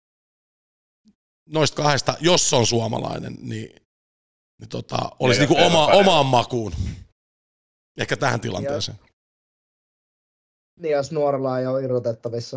noista kahdesta, jos se on suomalainen, niin, niin tota, olisi niinku oma, omaan makuun. Ehkä tähän tilanteeseen. Ja, niin jos nuorella ei ole irrotettavissa.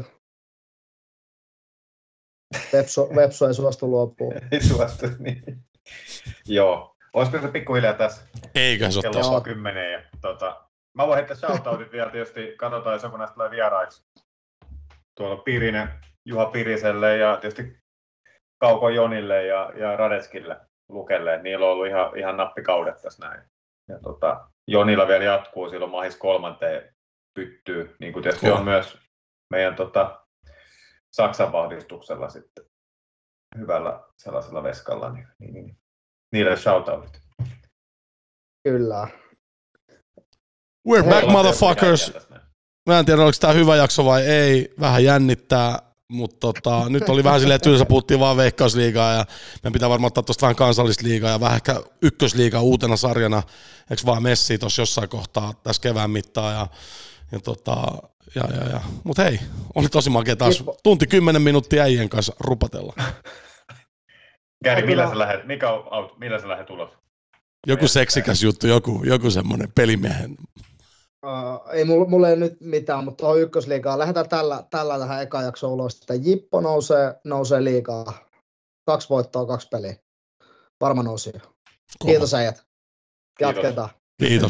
Vepso, Vepso ei suostu luopuun. Ei suostu, niin. Joo, olisiko se pikkuhiljaa tässä? Eikö se ole tässä? Kello on kymmenen. Ja, tota, mä voin heittää shoutoutit vielä tietysti, katsotaan jos joku näistä tulee vieraiksi. Tuolla Pirinen, Juha Piriselle ja tietysti Kauko Jonille ja, ja Radetskille Lukelle. Niillä on ollut ihan, ihan nappikaudet tässä näin. Ja, tota, Jonilla vielä jatkuu, silloin mahis kolmanteen pyttyy, niin kuin tietysti oh. on myös meidän tota, Saksan vahvistuksella sitten. Hyvällä sellaisella veskalla, niin, niin, niin. Niille shoutoutit. Kyllä. We're Hei, back, motherfuckers. Mä en tiedä, oliko tämä hyvä jakso vai ei. Vähän jännittää, mutta tota, nyt oli vähän silleen tylsä, puhuttiin vaan Veikkausliigaa ja meidän pitää varmaan ottaa tuosta vähän kansallista liigaa ja vähän ehkä ykkösliigaa uutena sarjana. Eikö vaan Messi tuossa jossain kohtaa tässä kevään mittaan ja, ja tota... Ja, ja, ja. Mut hei, oli tosi makea taas tunti kymmenen minuuttia äijien kanssa rupatella. Gary, millä sä lähet, mikä on auto, millä sä lähet ulos? Joku seksikäs juttu, joku, joku semmonen pelimiehen. Uh, ei mulla, mulla ei nyt mitään, mutta tuohon ykkösliigaan lähdetään tällä, tällä tähän eka jakso ulos, että Jippo nousee, nousee liigaa. Kaksi voittoa, kaksi peliä. Varma nousi. Kiitos äijät. Jatketaan. Kiitos.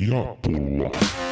ja pulla.